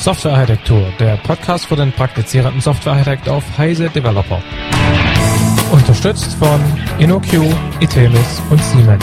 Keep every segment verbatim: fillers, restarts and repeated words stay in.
Softwarearchitektur, der Podcast für den praktizierenden Softwarearchitekt auf Heise Developer. Unterstützt von InnoQ, Itemis und Siemens.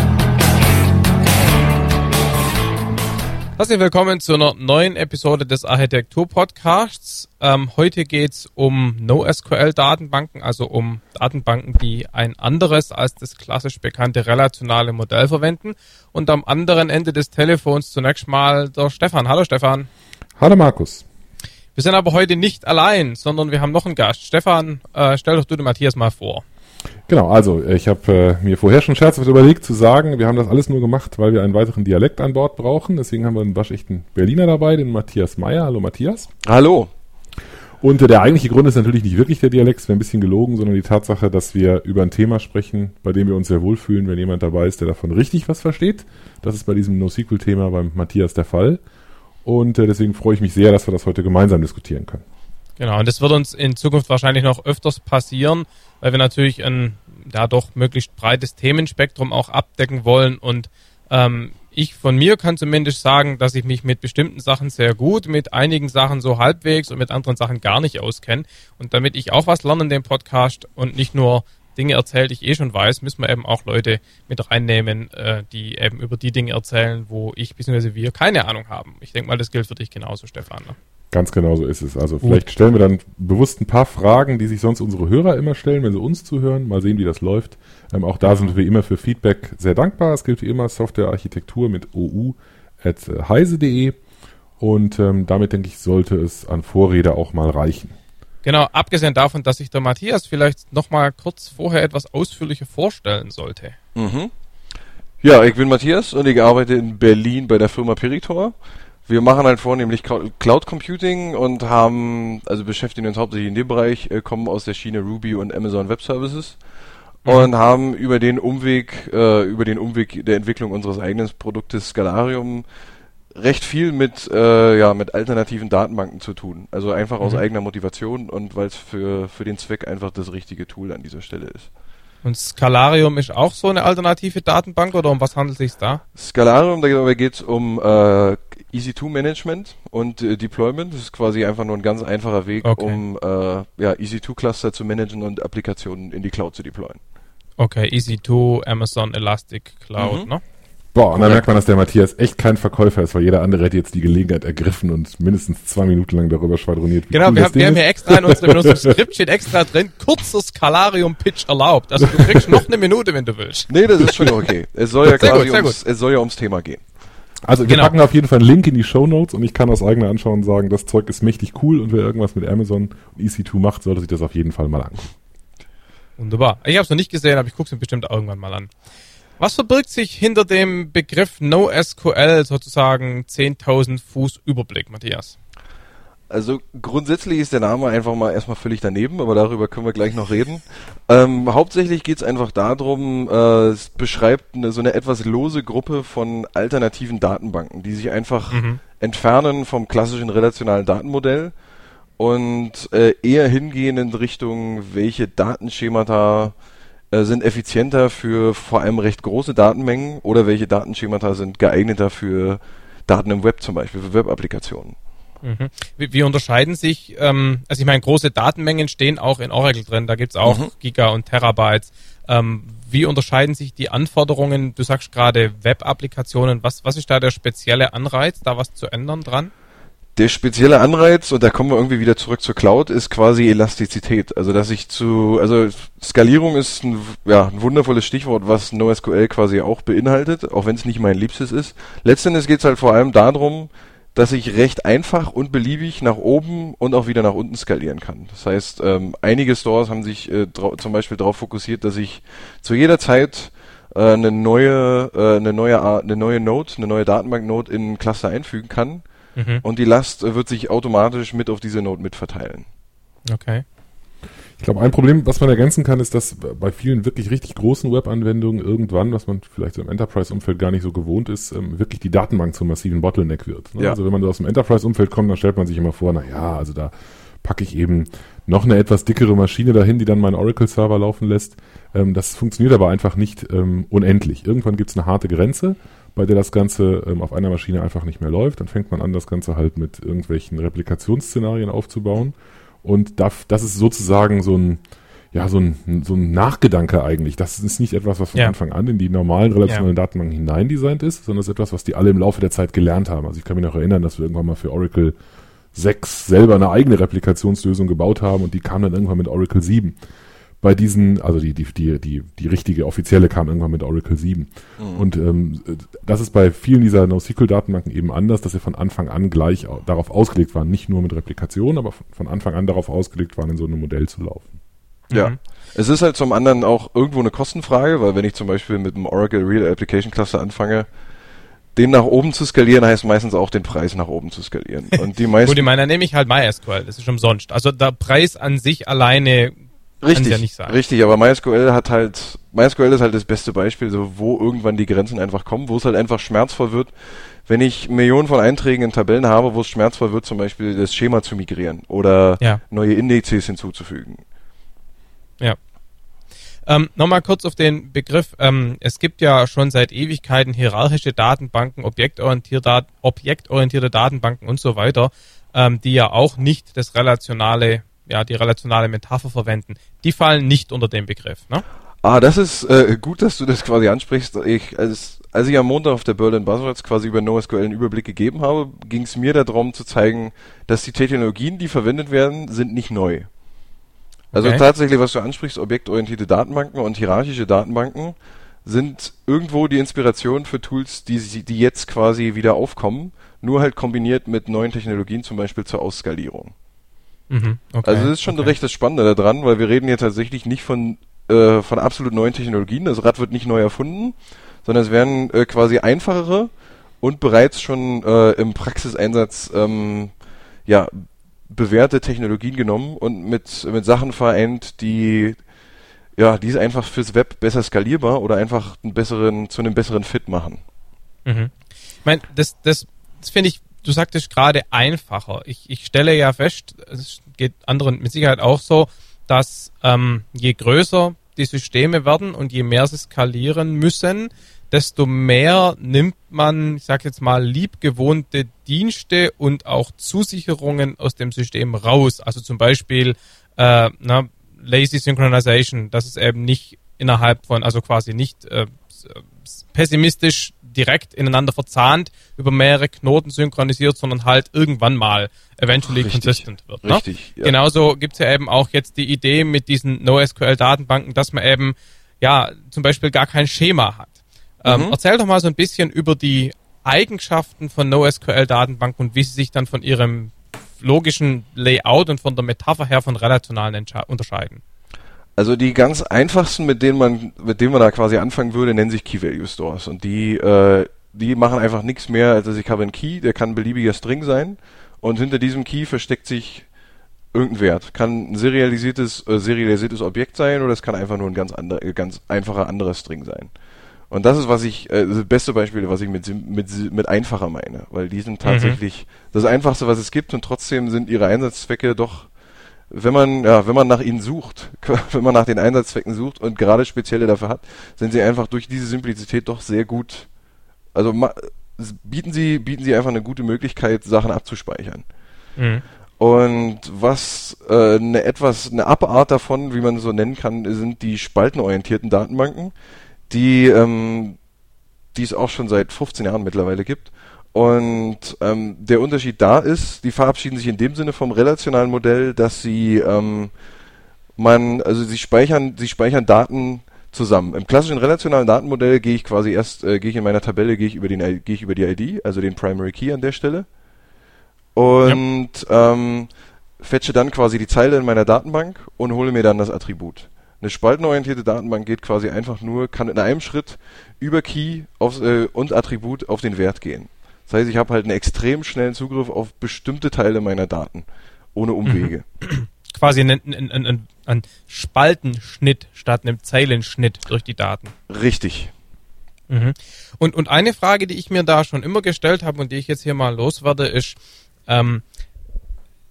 Herzlich willkommen zu einer neuen Episode des Architektur-Podcasts. Ähm, heute geht es um NoSQL-Datenbanken, also um Datenbanken, die ein anderes als das klassisch bekannte relationale Modell verwenden. Und am anderen Ende des Telefons zunächst mal der Stefan. Hallo Stefan. Hallo Markus. Wir sind aber heute nicht allein, sondern wir haben noch einen Gast. Stefan, äh, stell doch du den Matthias mal vor. Genau, also ich habe äh, mir vorher schon scherzhaft überlegt zu sagen, wir haben das alles nur gemacht, weil wir einen weiteren Dialekt an Bord brauchen. Deswegen haben wir einen waschechten Berliner dabei, den Matthias Meyer. Hallo Matthias. Hallo. Und äh, der eigentliche Grund ist natürlich nicht wirklich der Dialekt, es wäre ein bisschen gelogen, sondern die Tatsache, dass wir über ein Thema sprechen, bei dem wir uns sehr wohlfühlen, wenn jemand dabei ist, der davon richtig was versteht. Das ist bei diesem NoSQL-Thema beim Matthias der Fall. Und äh, deswegen freue ich mich sehr, dass wir das heute gemeinsam diskutieren können. Genau, und das wird uns in Zukunft wahrscheinlich noch öfters passieren, weil wir natürlich ein ja doch möglichst breites Themenspektrum auch abdecken wollen. Und ähm, ich von mir kann zumindest sagen, dass ich mich mit bestimmten Sachen sehr gut, mit einigen Sachen so halbwegs und mit anderen Sachen gar nicht auskenne. Und damit ich auch was lerne in dem Podcast und nicht nur Dinge erzählt, die ich eh schon weiß, müssen wir eben auch Leute mit reinnehmen, äh, die eben über die Dinge erzählen, wo ich bzw. wir keine Ahnung haben. Ich denke mal, das gilt für dich genauso, Stefan. Ne? Ganz genau so ist es. Also Gut. Vielleicht stellen wir dann bewusst ein paar Fragen, die sich sonst unsere Hörer immer stellen, wenn sie uns zuhören. Mal sehen, wie das läuft. Ähm, auch da sind wir immer für Feedback sehr dankbar. Es gilt wie immer Softwarearchitektur mit ou at heise punkt de und ähm, damit, denke ich, sollte es an Vorrede auch mal reichen. Genau, abgesehen davon, dass sich der Matthias vielleicht noch mal kurz vorher etwas ausführlicher vorstellen sollte. Mhm. Ja, ich bin Matthias und ich arbeite in Berlin bei der Firma Peritor. Wir machen halt vornehmlich Cloud Computing und haben, also beschäftigen uns hauptsächlich in dem Bereich, äh, kommen aus der Schiene Ruby und Amazon Web Services mhm. und haben über den Umweg, äh, über den Umweg der Entwicklung unseres eigenen Produktes Scalarium recht viel mit, äh, ja, mit alternativen Datenbanken zu tun. Also einfach mhm. aus eigener Motivation und weil es für, für den Zweck einfach das richtige Tool an dieser Stelle ist. Und Scalarium ist auch so eine alternative Datenbank oder um was handelt es sich da? Scalarium, dabei geht es um äh, E C zwei Management und äh, Deployment. Das ist quasi einfach nur ein ganz einfacher Weg, okay. um äh, ja, E C zwei Cluster zu managen und Applikationen in die Cloud zu deployen. Okay, E C zwei, Amazon Elastic Cloud, mhm. ne? Boah, und dann merkt man, dass der Matthias echt kein Verkäufer ist, weil jeder andere hätte jetzt die Gelegenheit ergriffen und mindestens zwei Minuten lang darüber schwadroniert. Genau, cool wir, haben, wir haben ja extra in unserem, in unserem Skript steht extra drin, kurzer Scalarium-Pitch erlaubt. Also du kriegst noch eine Minute, wenn du willst. Nee, das ist schon okay. Es soll ja quasi gut, ums, es soll ja ums Thema gehen. Also wir genau. packen auf jeden Fall einen Link in die Shownotes und ich kann aus eigener Anschauung sagen, das Zeug ist mächtig cool und wer irgendwas mit Amazon und E C zwei macht, sollte sich das auf jeden Fall mal angucken. Wunderbar. Ich habe es noch nicht gesehen, aber ich gucke es mir bestimmt irgendwann mal an. Was verbirgt sich hinter dem Begriff NoSQL, sozusagen zehntausend Fuß Überblick, Matthias? Also grundsätzlich ist der Name einfach mal erstmal völlig daneben, aber darüber können wir gleich noch reden. Ähm, hauptsächlich geht es einfach darum, äh, es beschreibt eine, so eine etwas lose Gruppe von alternativen Datenbanken, die sich einfach mhm. entfernen vom klassischen relationalen Datenmodell und äh, eher hingehen in Richtung, welche Datenschemata sind effizienter für vor allem recht große Datenmengen oder welche Datenschemata sind geeigneter für Daten im Web zum Beispiel, für Web-Applikationen. Mhm. Wie, wie unterscheiden sich, ähm, also ich meine, große Datenmengen stehen auch in Oracle drin, da gibt's auch mhm. Giga und Terabytes. Ähm, wie unterscheiden sich die Anforderungen, du sagst gerade Web-Applikationen, was, was ist da der spezielle Anreiz, da was zu ändern dran? Der spezielle Anreiz, und da kommen wir irgendwie wieder zurück zur Cloud, ist quasi Elastizität. Also dass ich zu, also Skalierung ist ein, ja, ein wundervolles Stichwort, was NoSQL quasi auch beinhaltet, auch wenn es nicht mein Liebstes ist. Letztendlich geht es halt vor allem darum, dass ich recht einfach und beliebig nach oben und auch wieder nach unten skalieren kann. Das heißt, ähm, einige Stores haben sich äh, drau- zum Beispiel darauf fokussiert, dass ich zu jeder Zeit äh, eine neue, äh, eine neue, eine neue Node, eine neue Datenbank-Node in ein Cluster einfügen kann. Mhm. Und die Last äh, wird sich automatisch mit auf diese Node mitverteilen. Okay. Ich glaube, ein Problem, was man ergänzen kann, ist, dass bei vielen wirklich richtig großen Web-Anwendungen irgendwann, was man vielleicht so im Enterprise-Umfeld gar nicht so gewohnt ist, ähm, wirklich die Datenbank zum massiven Bottleneck wird. Ne? Ja. Also wenn man so aus dem Enterprise-Umfeld kommt, dann stellt man sich immer vor, na ja, also da packe ich eben noch eine etwas dickere Maschine dahin, die dann meinen Oracle-Server laufen lässt. Ähm, das funktioniert aber einfach nicht ähm, unendlich. Irgendwann gibt es eine harte Grenze. bei der das Ganze ähm, auf einer Maschine einfach nicht mehr läuft. Dann fängt man an, das Ganze halt mit irgendwelchen Replikationsszenarien aufzubauen. Und das, das ist sozusagen so ein, ja, so ein, so ein Nachgedanke eigentlich. Das ist nicht etwas, was von ja. Anfang an in die normalen relationalen ja. Datenbanken hineindesignt ist, sondern es ist etwas, was die alle im Laufe der Zeit gelernt haben. Also ich kann mich noch erinnern, dass wir irgendwann mal für Oracle sechs selber eine eigene Replikationslösung gebaut haben und die kam dann irgendwann mit Oracle sieben. Bei diesen, also die, die, die, die, die richtige offizielle kam irgendwann mit Oracle sieben. Mhm. Und ähm, das ist bei vielen dieser NoSQL-Datenbanken eben anders, dass sie von Anfang an gleich darauf ausgelegt waren, nicht nur mit Replikation, aber von Anfang an darauf ausgelegt waren, in so einem Modell zu laufen. Ja, mhm. Es ist halt zum anderen auch irgendwo eine Kostenfrage, weil wenn ich zum Beispiel mit einem Oracle Real Application Cluster anfange, den nach oben zu skalieren, heißt meistens auch den Preis nach oben zu skalieren. Und die meisten. Gut, ich meine, dann nehme ich halt MySQL, das ist umsonst. Also der Preis an sich alleine richtig, kann ja nicht sein. Richtig, aber MySQL hat halt, MySQL ist halt das beste Beispiel, so wo irgendwann die Grenzen einfach kommen, wo es halt einfach schmerzvoll wird, wenn ich Millionen von Einträgen in Tabellen habe, wo es schmerzvoll wird, zum Beispiel das Schema zu migrieren oder ja. neue Indizes hinzuzufügen. Ja. Ähm, Nochmal kurz auf den Begriff. Ähm, es gibt ja schon seit Ewigkeiten hierarchische Datenbanken, objektorientierte, objektorientierte Datenbanken und so weiter, ähm, die ja auch nicht das relationale, ja, die relationale Metapher verwenden. Die fallen nicht unter den Begriff, ne? Ah, das ist äh, gut, dass du das quasi ansprichst. Ich, als, als ich am Montag auf der Berlin Buzzwords quasi über NoSQL einen Überblick gegeben habe, ging es mir darum zu zeigen, dass die Technologien, die verwendet werden, sind nicht neu. Also okay. Tatsächlich, was du ansprichst, objektorientierte Datenbanken und hierarchische Datenbanken sind irgendwo die Inspiration für Tools, die, die jetzt quasi wieder aufkommen, nur halt kombiniert mit neuen Technologien, zum Beispiel zur Ausskalierung. Mhm, okay, also das ist schon okay. recht das Spannende daran, weil wir reden hier tatsächlich nicht von, äh, von absolut neuen Technologien, das Rad wird nicht neu erfunden, sondern es werden äh, quasi einfachere und bereits schon äh, im Praxiseinsatz ähm, ja, bewährte Technologien genommen und mit, mit Sachen vereint, die, ja, die es einfach fürs Web besser skalierbar oder einfach einen besseren, zu einem besseren Fit machen. Mhm. Ich meine, das, das, das finde ich, du sagtest gerade einfacher. Ich, ich stelle ja fest, es geht anderen mit Sicherheit auch so, dass ähm, je größer die Systeme werden und je mehr sie skalieren müssen, desto mehr nimmt man, ich sag jetzt mal, liebgewohnte Dienste und auch Zusicherungen aus dem System raus. Also zum Beispiel äh, na, Lazy Synchronization, dass es eben nicht innerhalb von, also quasi nicht äh, pessimistisch direkt ineinander verzahnt über mehrere Knoten synchronisiert, sondern halt irgendwann mal eventually Richtig. consistent wird. Ne? Richtig, ja. Genauso gibt's ja eben auch jetzt die Idee mit diesen NoSQL-Datenbanken, dass man eben ja zum Beispiel gar kein Schema hat. Ähm, mhm. Erzähl doch mal so ein bisschen über die Eigenschaften von NoSQL-Datenbanken und wie sie sich dann von ihrem logischen Layout und von der Metapher her von relationalen Entsche- unterscheiden. Also die ganz einfachsten, mit denen man, mit denen man da quasi anfangen würde, nennen sich Key-Value-Stores. Und die, äh, die machen einfach nichts mehr, als dass ich habe einen Key, der kann ein beliebiger String sein. Und hinter diesem Key versteckt sich irgendein Wert. Kann ein serialisiertes, äh, serialisiertes Objekt sein oder es kann einfach nur ein ganz, andere, ganz einfacher anderer String sein. Und das ist, was ich, äh, das beste Beispiel, was ich mit, mit, mit einfacher meine. Weil die sind tatsächlich mhm. das Einfachste, was es gibt und trotzdem sind ihre Einsatzzwecke doch, wenn man, ja, wenn man nach ihnen sucht, wenn man nach den Einsatzzwecken sucht und gerade spezielle dafür hat, sind sie einfach durch diese Simplizität doch sehr gut, also ma, bieten sie, bieten sie einfach eine gute Möglichkeit, Sachen abzuspeichern. Mhm. Und was äh, eine etwas, eine Abart davon, wie man es so nennen kann, sind die spaltenorientierten Datenbanken, die, ähm, die es auch schon seit fünfzehn Jahren mittlerweile gibt. Und ähm, der Unterschied da ist, die verabschieden sich in dem Sinne vom relationalen Modell, dass sie ähm, man, also sie speichern, sie speichern Daten zusammen. Im klassischen relationalen Datenmodell gehe ich quasi erst, äh, gehe ich in meiner Tabelle, gehe ich über den, gehe ich über die I D, also den Primary Key an der Stelle, und ja. ähm, fetche dann quasi die Zeile in meiner Datenbank und hole mir dann das Attribut. Eine spaltenorientierte Datenbank geht quasi einfach nur, kann in einem Schritt über Key aufs, äh, und Attribut auf den Wert gehen. Das heißt, ich habe halt einen extrem schnellen Zugriff auf bestimmte Teile meiner Daten, ohne Umwege. Mhm. Quasi ein, ein, ein, ein Spaltenschnitt statt einem Zeilenschnitt durch die Daten. Richtig. Mhm. Und, und eine Frage, die ich mir da schon immer gestellt habe und die ich jetzt hier mal loswerde, ist, ähm,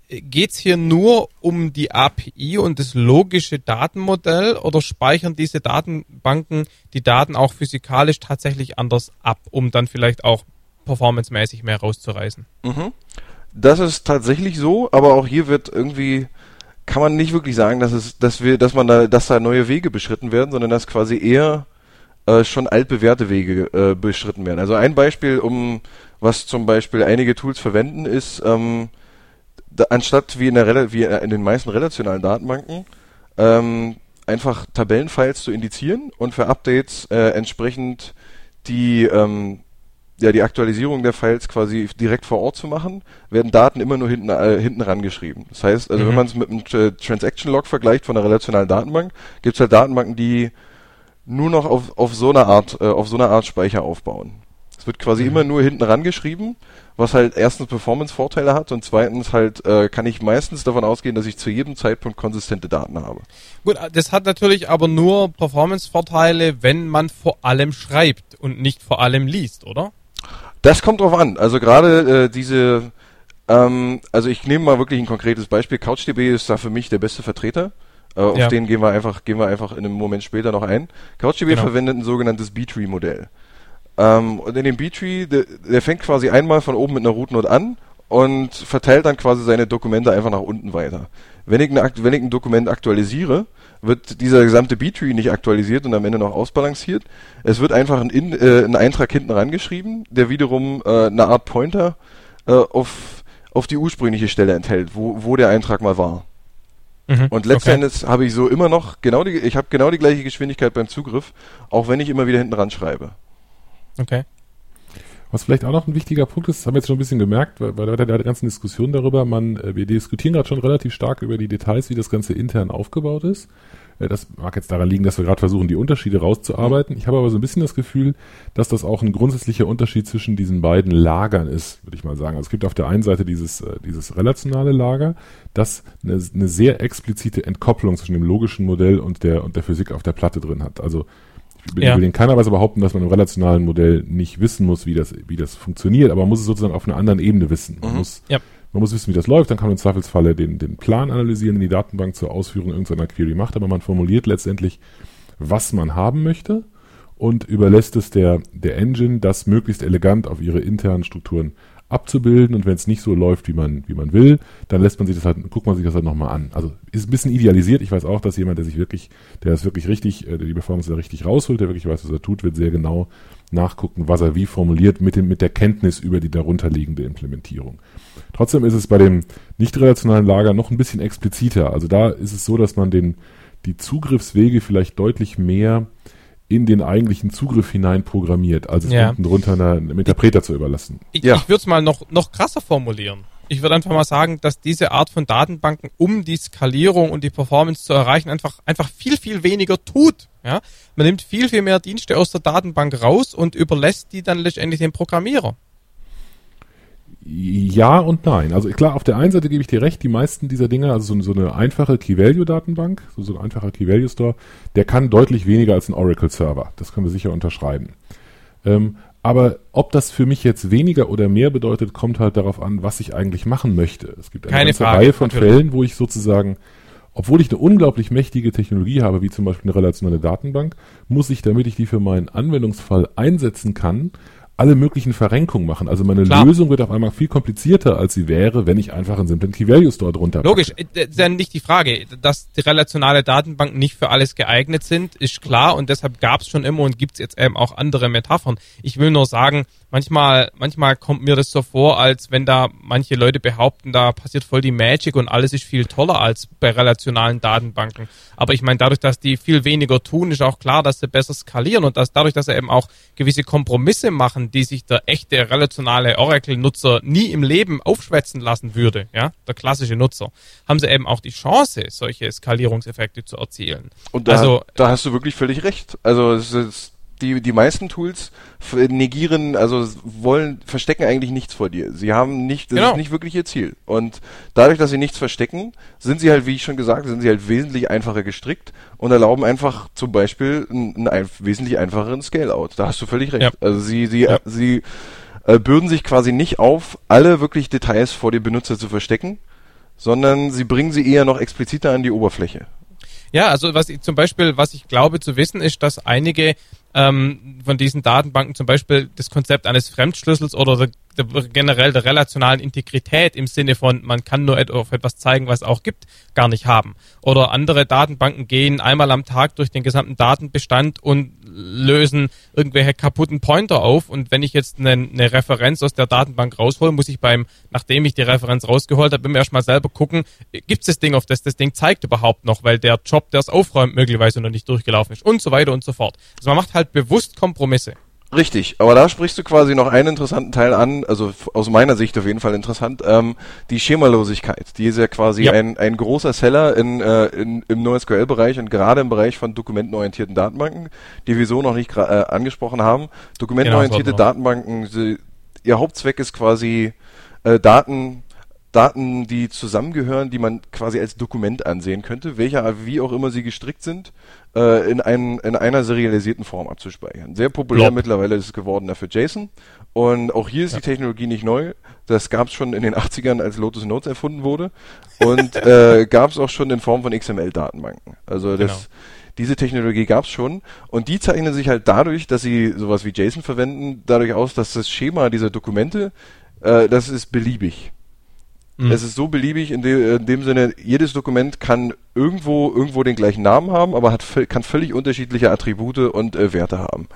geht's hier nur um die A P I und das logische Datenmodell oder speichern diese Datenbanken die Daten auch physikalisch tatsächlich anders ab, um dann vielleicht auch performancemäßig mehr rauszureißen? Mhm. Das ist tatsächlich so, aber auch hier wird irgendwie, kann man nicht wirklich sagen, dass es, dass wir, dass man da, dass da neue Wege beschritten werden, sondern dass quasi eher äh, schon altbewährte Wege äh, beschritten werden. Also ein Beispiel, um was zum Beispiel einige Tools verwenden, ist ähm, da, anstatt wie in, der wie in den meisten relationalen Datenbanken ähm, einfach Tabellenfiles zu indizieren und für Updates äh, entsprechend die ähm, ja die Aktualisierung der Files quasi direkt vor Ort zu machen, werden Daten immer nur hinten äh, hinten rangeschrieben. Das heißt, also mhm. wenn man es mit einem Tra- Transaction Log vergleicht von einer relationalen Datenbank, gibt es halt Datenbanken, die nur noch auf auf so einer Art äh, auf so einer Art Speicher aufbauen. Es wird quasi mhm. immer nur hinten rangeschrieben, was halt erstens Performance-Vorteile hat und zweitens halt äh, kann ich meistens davon ausgehen, dass ich zu jedem Zeitpunkt konsistente Daten habe. Gut, das hat natürlich aber nur Performance-Vorteile, wenn man vor allem schreibt und nicht vor allem liest, oder? Das kommt drauf an. Also gerade äh, diese, ähm, also ich nehme mal wirklich ein konkretes Beispiel. CouchDB ist da für mich der beste Vertreter. Äh, auf Ja. den gehen wir einfach, gehen wir einfach in einem Moment später noch ein. CouchDB Genau. verwendet ein sogenanntes B-Tree-Modell. Ähm, und in dem B-Tree, der, der fängt quasi einmal von oben mit einer Root Node an und verteilt dann quasi seine Dokumente einfach nach unten weiter. Wenn ich, eine, wenn ich ein Dokument aktualisiere, wird dieser gesamte B-Tree nicht aktualisiert und am Ende noch ausbalanciert. Es wird einfach ein, in, äh, ein Eintrag hinten rangeschrieben, der wiederum äh, eine Art Pointer äh, auf, auf die ursprüngliche Stelle enthält, wo, wo der Eintrag mal war. Mhm. Und letzten Okay. Endes habe ich so immer noch genau die, ich habe genau die gleiche Geschwindigkeit beim Zugriff, auch wenn ich immer wieder hinten ran schreibe. Okay. Was vielleicht auch noch ein wichtiger Punkt ist, das haben wir jetzt schon ein bisschen gemerkt, bei bei der ganzen Diskussion darüber, man, äh, wir diskutieren gerade schon relativ stark über die Details, wie das Ganze intern aufgebaut ist. Äh, Das mag jetzt daran liegen, dass wir gerade versuchen, die Unterschiede rauszuarbeiten. Ich habe aber so ein bisschen das Gefühl, dass das auch ein grundsätzlicher Unterschied zwischen diesen beiden Lagern ist, würde ich mal sagen. Also es gibt auf der einen Seite dieses, äh, dieses relationale Lager, das eine, eine sehr explizite Entkopplung zwischen dem logischen Modell und der, und der Physik auf der Platte drin hat. Also ich will, Ja. will in keiner Weise behaupten, dass man im relationalen Modell nicht wissen muss, wie das, wie das funktioniert, aber man muss es sozusagen auf einer anderen Ebene wissen. Man, Mhm. muss, Ja. man muss wissen, wie das läuft, dann kann man im Zweifelsfalle den, den Plan analysieren, in die Datenbank zur Ausführung irgendeiner Query macht, aber man formuliert letztendlich, was man haben möchte und überlässt es der, der Engine, das möglichst elegant auf ihre internen Strukturen abzubilden, und wenn es nicht so läuft, wie man, wie man will, dann lässt man sich das halt, guckt man sich das halt nochmal an. Also ist ein bisschen idealisiert. Ich weiß auch, dass jemand, der sich wirklich, der das wirklich richtig, äh, die Performance da richtig rausholt, der wirklich weiß, was er tut, wird sehr genau nachgucken, was er wie formuliert, mit dem, mit der Kenntnis über die darunterliegende Implementierung. Trotzdem ist es bei dem nicht-relationalen Lager noch ein bisschen expliziter. Also da ist es so, dass man den, die Zugriffswege vielleicht deutlich mehr in den eigentlichen Zugriff hinein programmiert, als es Ja. unten drunter einer, einem Interpreter zu überlassen. Ich, Ja. ich würde es mal noch, noch krasser formulieren. Ich würde einfach mal sagen, dass diese Art von Datenbanken, um die Skalierung und die Performance zu erreichen, einfach, einfach viel, viel weniger tut. Ja? Man nimmt viel, viel mehr Dienste aus der Datenbank raus und überlässt die dann letztendlich dem Programmierer. Ja und nein. Also klar, auf der einen Seite gebe ich dir recht, die meisten dieser Dinge, also so, so eine einfache Key-Value-Datenbank, so, so ein einfacher Key-Value-Store, der kann deutlich weniger als ein Oracle-Server. Das können wir sicher unterschreiben. Ähm, aber ob das für mich jetzt weniger oder mehr bedeutet, kommt halt darauf an, was ich eigentlich machen möchte. Es gibt eine Keine ganze Frage, Reihe von natürlich. Fällen, wo ich sozusagen, obwohl ich eine unglaublich mächtige Technologie habe, wie zum Beispiel eine relationale Datenbank, muss ich, damit ich die für meinen Anwendungsfall einsetzen kann, alle möglichen Verrenkungen machen. Also meine Klar. Lösung wird auf einmal viel komplizierter, als sie wäre, wenn ich einfach einen simplen Key-Value-Store drunter packe. Logisch, äh, das ist ja nicht die Frage. Dass die relationale Datenbanken nicht für alles geeignet sind, ist klar, und deshalb gab es schon immer und gibt es jetzt eben auch andere Metaphern. Ich will nur sagen, manchmal, manchmal kommt mir das so vor, als wenn da manche Leute behaupten, da passiert voll die Magic und alles ist viel toller als bei relationalen Datenbanken. Aber ich meine, dadurch, dass die viel weniger tun, ist auch klar, dass sie besser skalieren und dass dadurch, dass sie eben auch gewisse Kompromisse machen, die sich der echte relationale Oracle-Nutzer nie im Leben aufschwätzen lassen würde, ja, der klassische Nutzer, haben sie eben auch die Chance, solche Skalierungseffekte zu erzielen. Und da, Also- da hast du wirklich völlig recht. Also es ist, die, die meisten Tools f- negieren, also wollen, verstecken eigentlich nichts vor dir. Sie haben nicht, das Genau. ist nicht wirklich ihr Ziel. Und dadurch, dass sie nichts verstecken, sind sie halt, wie ich schon gesagt habe, sind sie halt wesentlich einfacher gestrickt und erlauben einfach zum Beispiel einen, einen ein, wesentlich einfacheren Scale-Out. Da hast du völlig recht. Ja. Also sie, sie, Ja. sie äh, bürden sich quasi nicht auf, alle wirklich Details vor dem Benutzer zu verstecken, sondern sie bringen sie eher noch expliziter an die Oberfläche. Ja, also was ich zum Beispiel, was ich glaube zu wissen, ist, dass einige ähm, von diesen Datenbanken zum Beispiel das Konzept eines Fremdschlüssels oder der, der, generell der relationalen Integrität im Sinne von, man kann nur et- auf etwas zeigen, was es auch gibt, gar nicht haben. Oder andere Datenbanken gehen einmal am Tag durch den gesamten Datenbestand und lösen irgendwelche kaputten Pointer auf. Und wenn ich jetzt eine, eine Referenz aus der Datenbank raushole, muss ich beim, nachdem ich die Referenz rausgeholt habe, immer erstmal selber gucken, gibt es das Ding, auf das das Ding zeigt überhaupt noch, weil der Job, der es aufräumt, möglicherweise noch nicht durchgelaufen ist und so weiter und so fort. Also man macht halt bewusst Kompromisse. Richtig, aber da sprichst du quasi noch einen interessanten Teil an, also f- aus meiner Sicht auf jeden Fall interessant, ähm, die Schemalosigkeit. Die ist ja quasi Ja. ein, ein großer Seller in, äh, in, im NoSQL-Bereich und gerade im Bereich von dokumentenorientierten Datenbanken, die wir so noch nicht gra- äh, angesprochen haben. Dokumentenorientierte Genau, das Datenbanken, sie, ihr Hauptzweck ist quasi äh, Daten Daten, die zusammengehören, die man quasi als Dokument ansehen könnte, welcher, wie auch immer sie gestrickt sind, äh, in, ein, in einer serialisierten Form abzuspeichern. Sehr populär Blob. mittlerweile ist es geworden dafür JSON. Und auch hier ist Ja. die Technologie nicht neu. Das gab es schon in den achtzigern, als Lotus Notes erfunden wurde. Und äh, gab es auch schon in Form von X M L-Datenbanken. Also das, Genau. diese Technologie gab es schon. Und die zeichnen sich halt dadurch, dass sie sowas wie JSON verwenden, dadurch aus, dass das Schema dieser Dokumente, äh, das ist beliebig. Mhm. Es ist so beliebig in, de, in dem Sinne, jedes Dokument kann irgendwo irgendwo den gleichen Namen haben, aber hat kann völlig unterschiedliche Attribute und äh, Werte haben.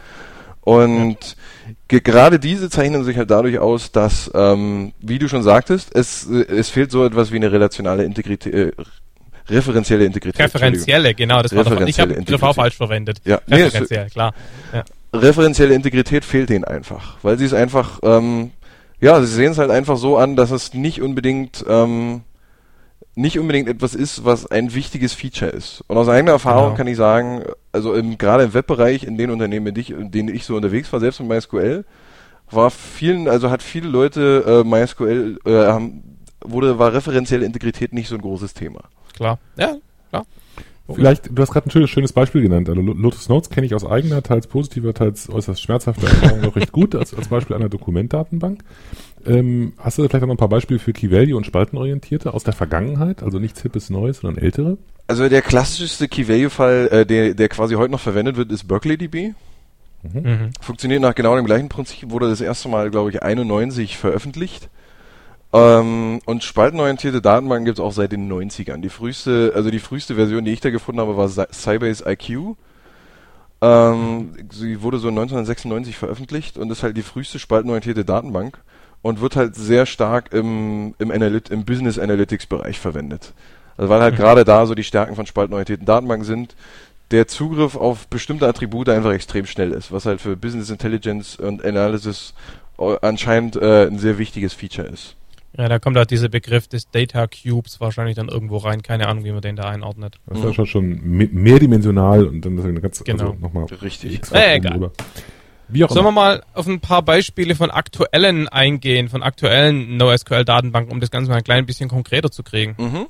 Und ja. ge- gerade diese zeichnen sich halt dadurch aus, dass, ähm, wie du schon sagtest, es äh, es fehlt so etwas wie eine relationale Integrität, äh, referenzielle Integrität. Referenzielle, genau, das war doch, ich habe Referenzielle den Begriff auch falsch verwendet. Ja, nee, es- Referenziell, klar. Ja. Referenzielle Integrität fehlt denen einfach, weil sie es einfach, ähm, ja, sie sehen es halt einfach so an, dass es nicht unbedingt, ähm, nicht unbedingt etwas ist, was ein wichtiges Feature ist. Und aus eigener Erfahrung Genau. kann ich sagen, also im, gerade im Webbereich, in den Unternehmen, in, die ich, in denen ich so unterwegs war, selbst mit MySQL, war vielen, also hat viele Leute äh, MySQL, äh, haben, wurde, war referenzielle Integrität nicht so ein großes Thema. Klar. Ja, klar. Vielleicht, du hast gerade ein schönes, schönes Beispiel genannt. Also Lo- Lotus Notes kenne ich aus eigener, teils positiver, teils äußerst schmerzhafter Erfahrung noch recht gut, als, als Beispiel einer Dokumentdatenbank. Ähm, hast du da vielleicht auch noch ein paar Beispiele für Key-Value und Spaltenorientierte aus der Vergangenheit? Also nichts Hippes Neues, sondern ältere? Also der klassischste Key-Value-Fall, äh, der, der quasi heute noch verwendet wird, ist BerkeleyDB. Mhm. Funktioniert nach genau dem gleichen Prinzip, wurde das erste Mal, glaube ich, einundneunzig veröffentlicht. Ähm, und spaltenorientierte Datenbanken gibt es auch seit den neunzigern. Die früheste, also die früheste Version, die ich da gefunden habe, war Sy- Sybase I Q. Ähm, sie wurde so neunzehnhundertsechsundneunzig veröffentlicht und ist halt die früheste spaltenorientierte Datenbank und wird halt sehr stark im, im, Analyt- im Business Analytics Bereich verwendet. Also weil halt Mhm. gerade da so die Stärken von spaltenorientierten Datenbanken sind, der Zugriff auf bestimmte Attribute einfach extrem schnell ist, was halt für Business Intelligence und Analysis äh, anscheinend äh, ein sehr wichtiges Feature ist. Ja, da kommt halt dieser Begriff des Data Cubes wahrscheinlich dann irgendwo rein. Keine Ahnung, wie man den da einordnet. Das Mhm. ist ja schon me- mehrdimensional und dann ist eine ganz, Genau. also nochmal Richtig. X Äh, oben egal. drüber. Wie auch Sollen wir immer. mal auf ein paar Beispiele von aktuellen eingehen, von aktuellen NoSQL-Datenbanken, um das Ganze mal ein klein bisschen konkreter zu kriegen? Mhm.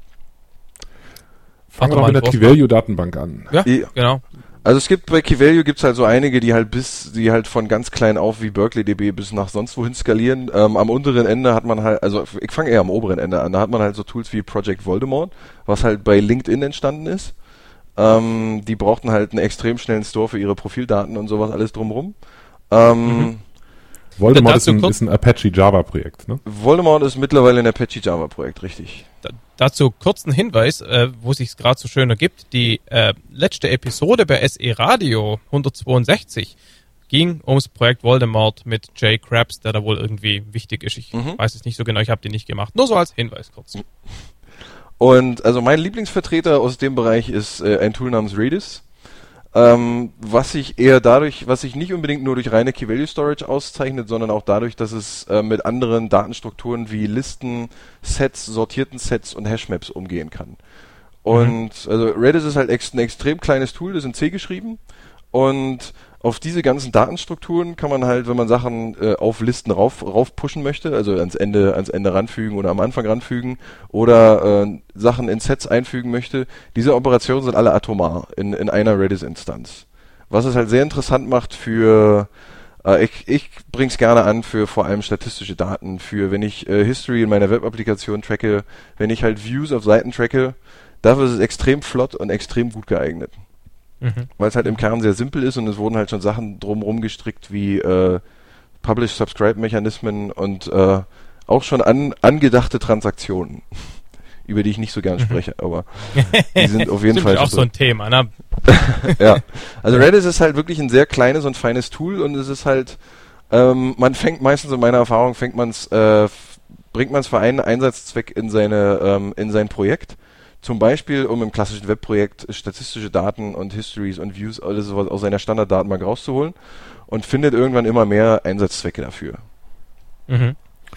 Fangen wir Warte mal mal, mit der Vorschlag. Key-Value-Datenbank an. Ja, Ja. genau. Also es gibt bei Key-Value gibt's halt so einige, die halt bis, die halt von ganz klein auf wie BerkeleyDB bis nach sonst wohin skalieren. Ähm, am unteren Ende hat man halt, also ich fange eher am oberen Ende an, da hat man halt so Tools wie Project Voldemort, was halt bei LinkedIn entstanden ist. Ähm, die brauchten halt einen extrem schnellen Store für ihre Profildaten und sowas alles drumrum. Ähm, Mhm. Voldemort Dazu ist ein, kurz- ist ein Apache Java-Projekt, ne? Voldemort ist mittlerweile ein Apache Java Projekt, richtig. Da, dazu kurzen Hinweis, äh, wo sich's gerade so schön ergibt. Die äh, letzte Episode bei S E Radio hundertzweiundsechzig ging ums Projekt Voldemort mit Jay Krabs, der da wohl irgendwie wichtig ist. Ich Mhm. weiß es nicht so genau, ich habe die nicht gemacht. Nur so als Hinweis kurz. Und also mein Lieblingsvertreter aus dem Bereich ist äh, ein Tool namens Redis, ähm, was sich eher dadurch, was sich nicht unbedingt nur durch reine Key-Value-Storage auszeichnet, sondern auch dadurch, dass es äh, mit anderen Datenstrukturen wie Listen, Sets, sortierten Sets und Hashmaps umgehen kann. Und also Redis ist halt ex- ein extrem kleines Tool, das ist in C geschrieben und auf diese ganzen Datenstrukturen kann man halt, wenn man Sachen äh, auf Listen rauf, rauf pushen möchte, also ans Ende, ans Ende ranfügen oder am Anfang ranfügen oder äh, Sachen in Sets einfügen möchte, diese Operationen sind alle atomar in, in einer Redis-Instanz. Was es halt sehr interessant macht für Äh, ich ich bring's gerne an für vor allem statistische Daten, für wenn ich äh, History in meiner Web-Applikation tracke, wenn ich halt Views auf Seiten tracke, dafür ist es extrem flott und extrem gut geeignet. Mhm. Weil es halt im Kern sehr simpel ist und es wurden halt schon Sachen drumherum gestrickt wie äh, Publish-Subscribe-Mechanismen und äh, auch schon an, angedachte Transaktionen, über die ich nicht so gern spreche, aber die sind auf jeden Fall auch so ein Thema, ne? Ja, also Redis ist halt wirklich ein sehr kleines und feines Tool und es ist halt, ähm, man fängt meistens in meiner Erfahrung, fängt man's, äh, f- bringt man es für einen Einsatzzweck in seine, ähm, in sein Projekt. Zum Beispiel, um im klassischen Webprojekt statistische Daten und Histories und Views, alles sowas aus seiner Standarddatenbank rauszuholen und findet irgendwann immer mehr Einsatzzwecke dafür. Mhm.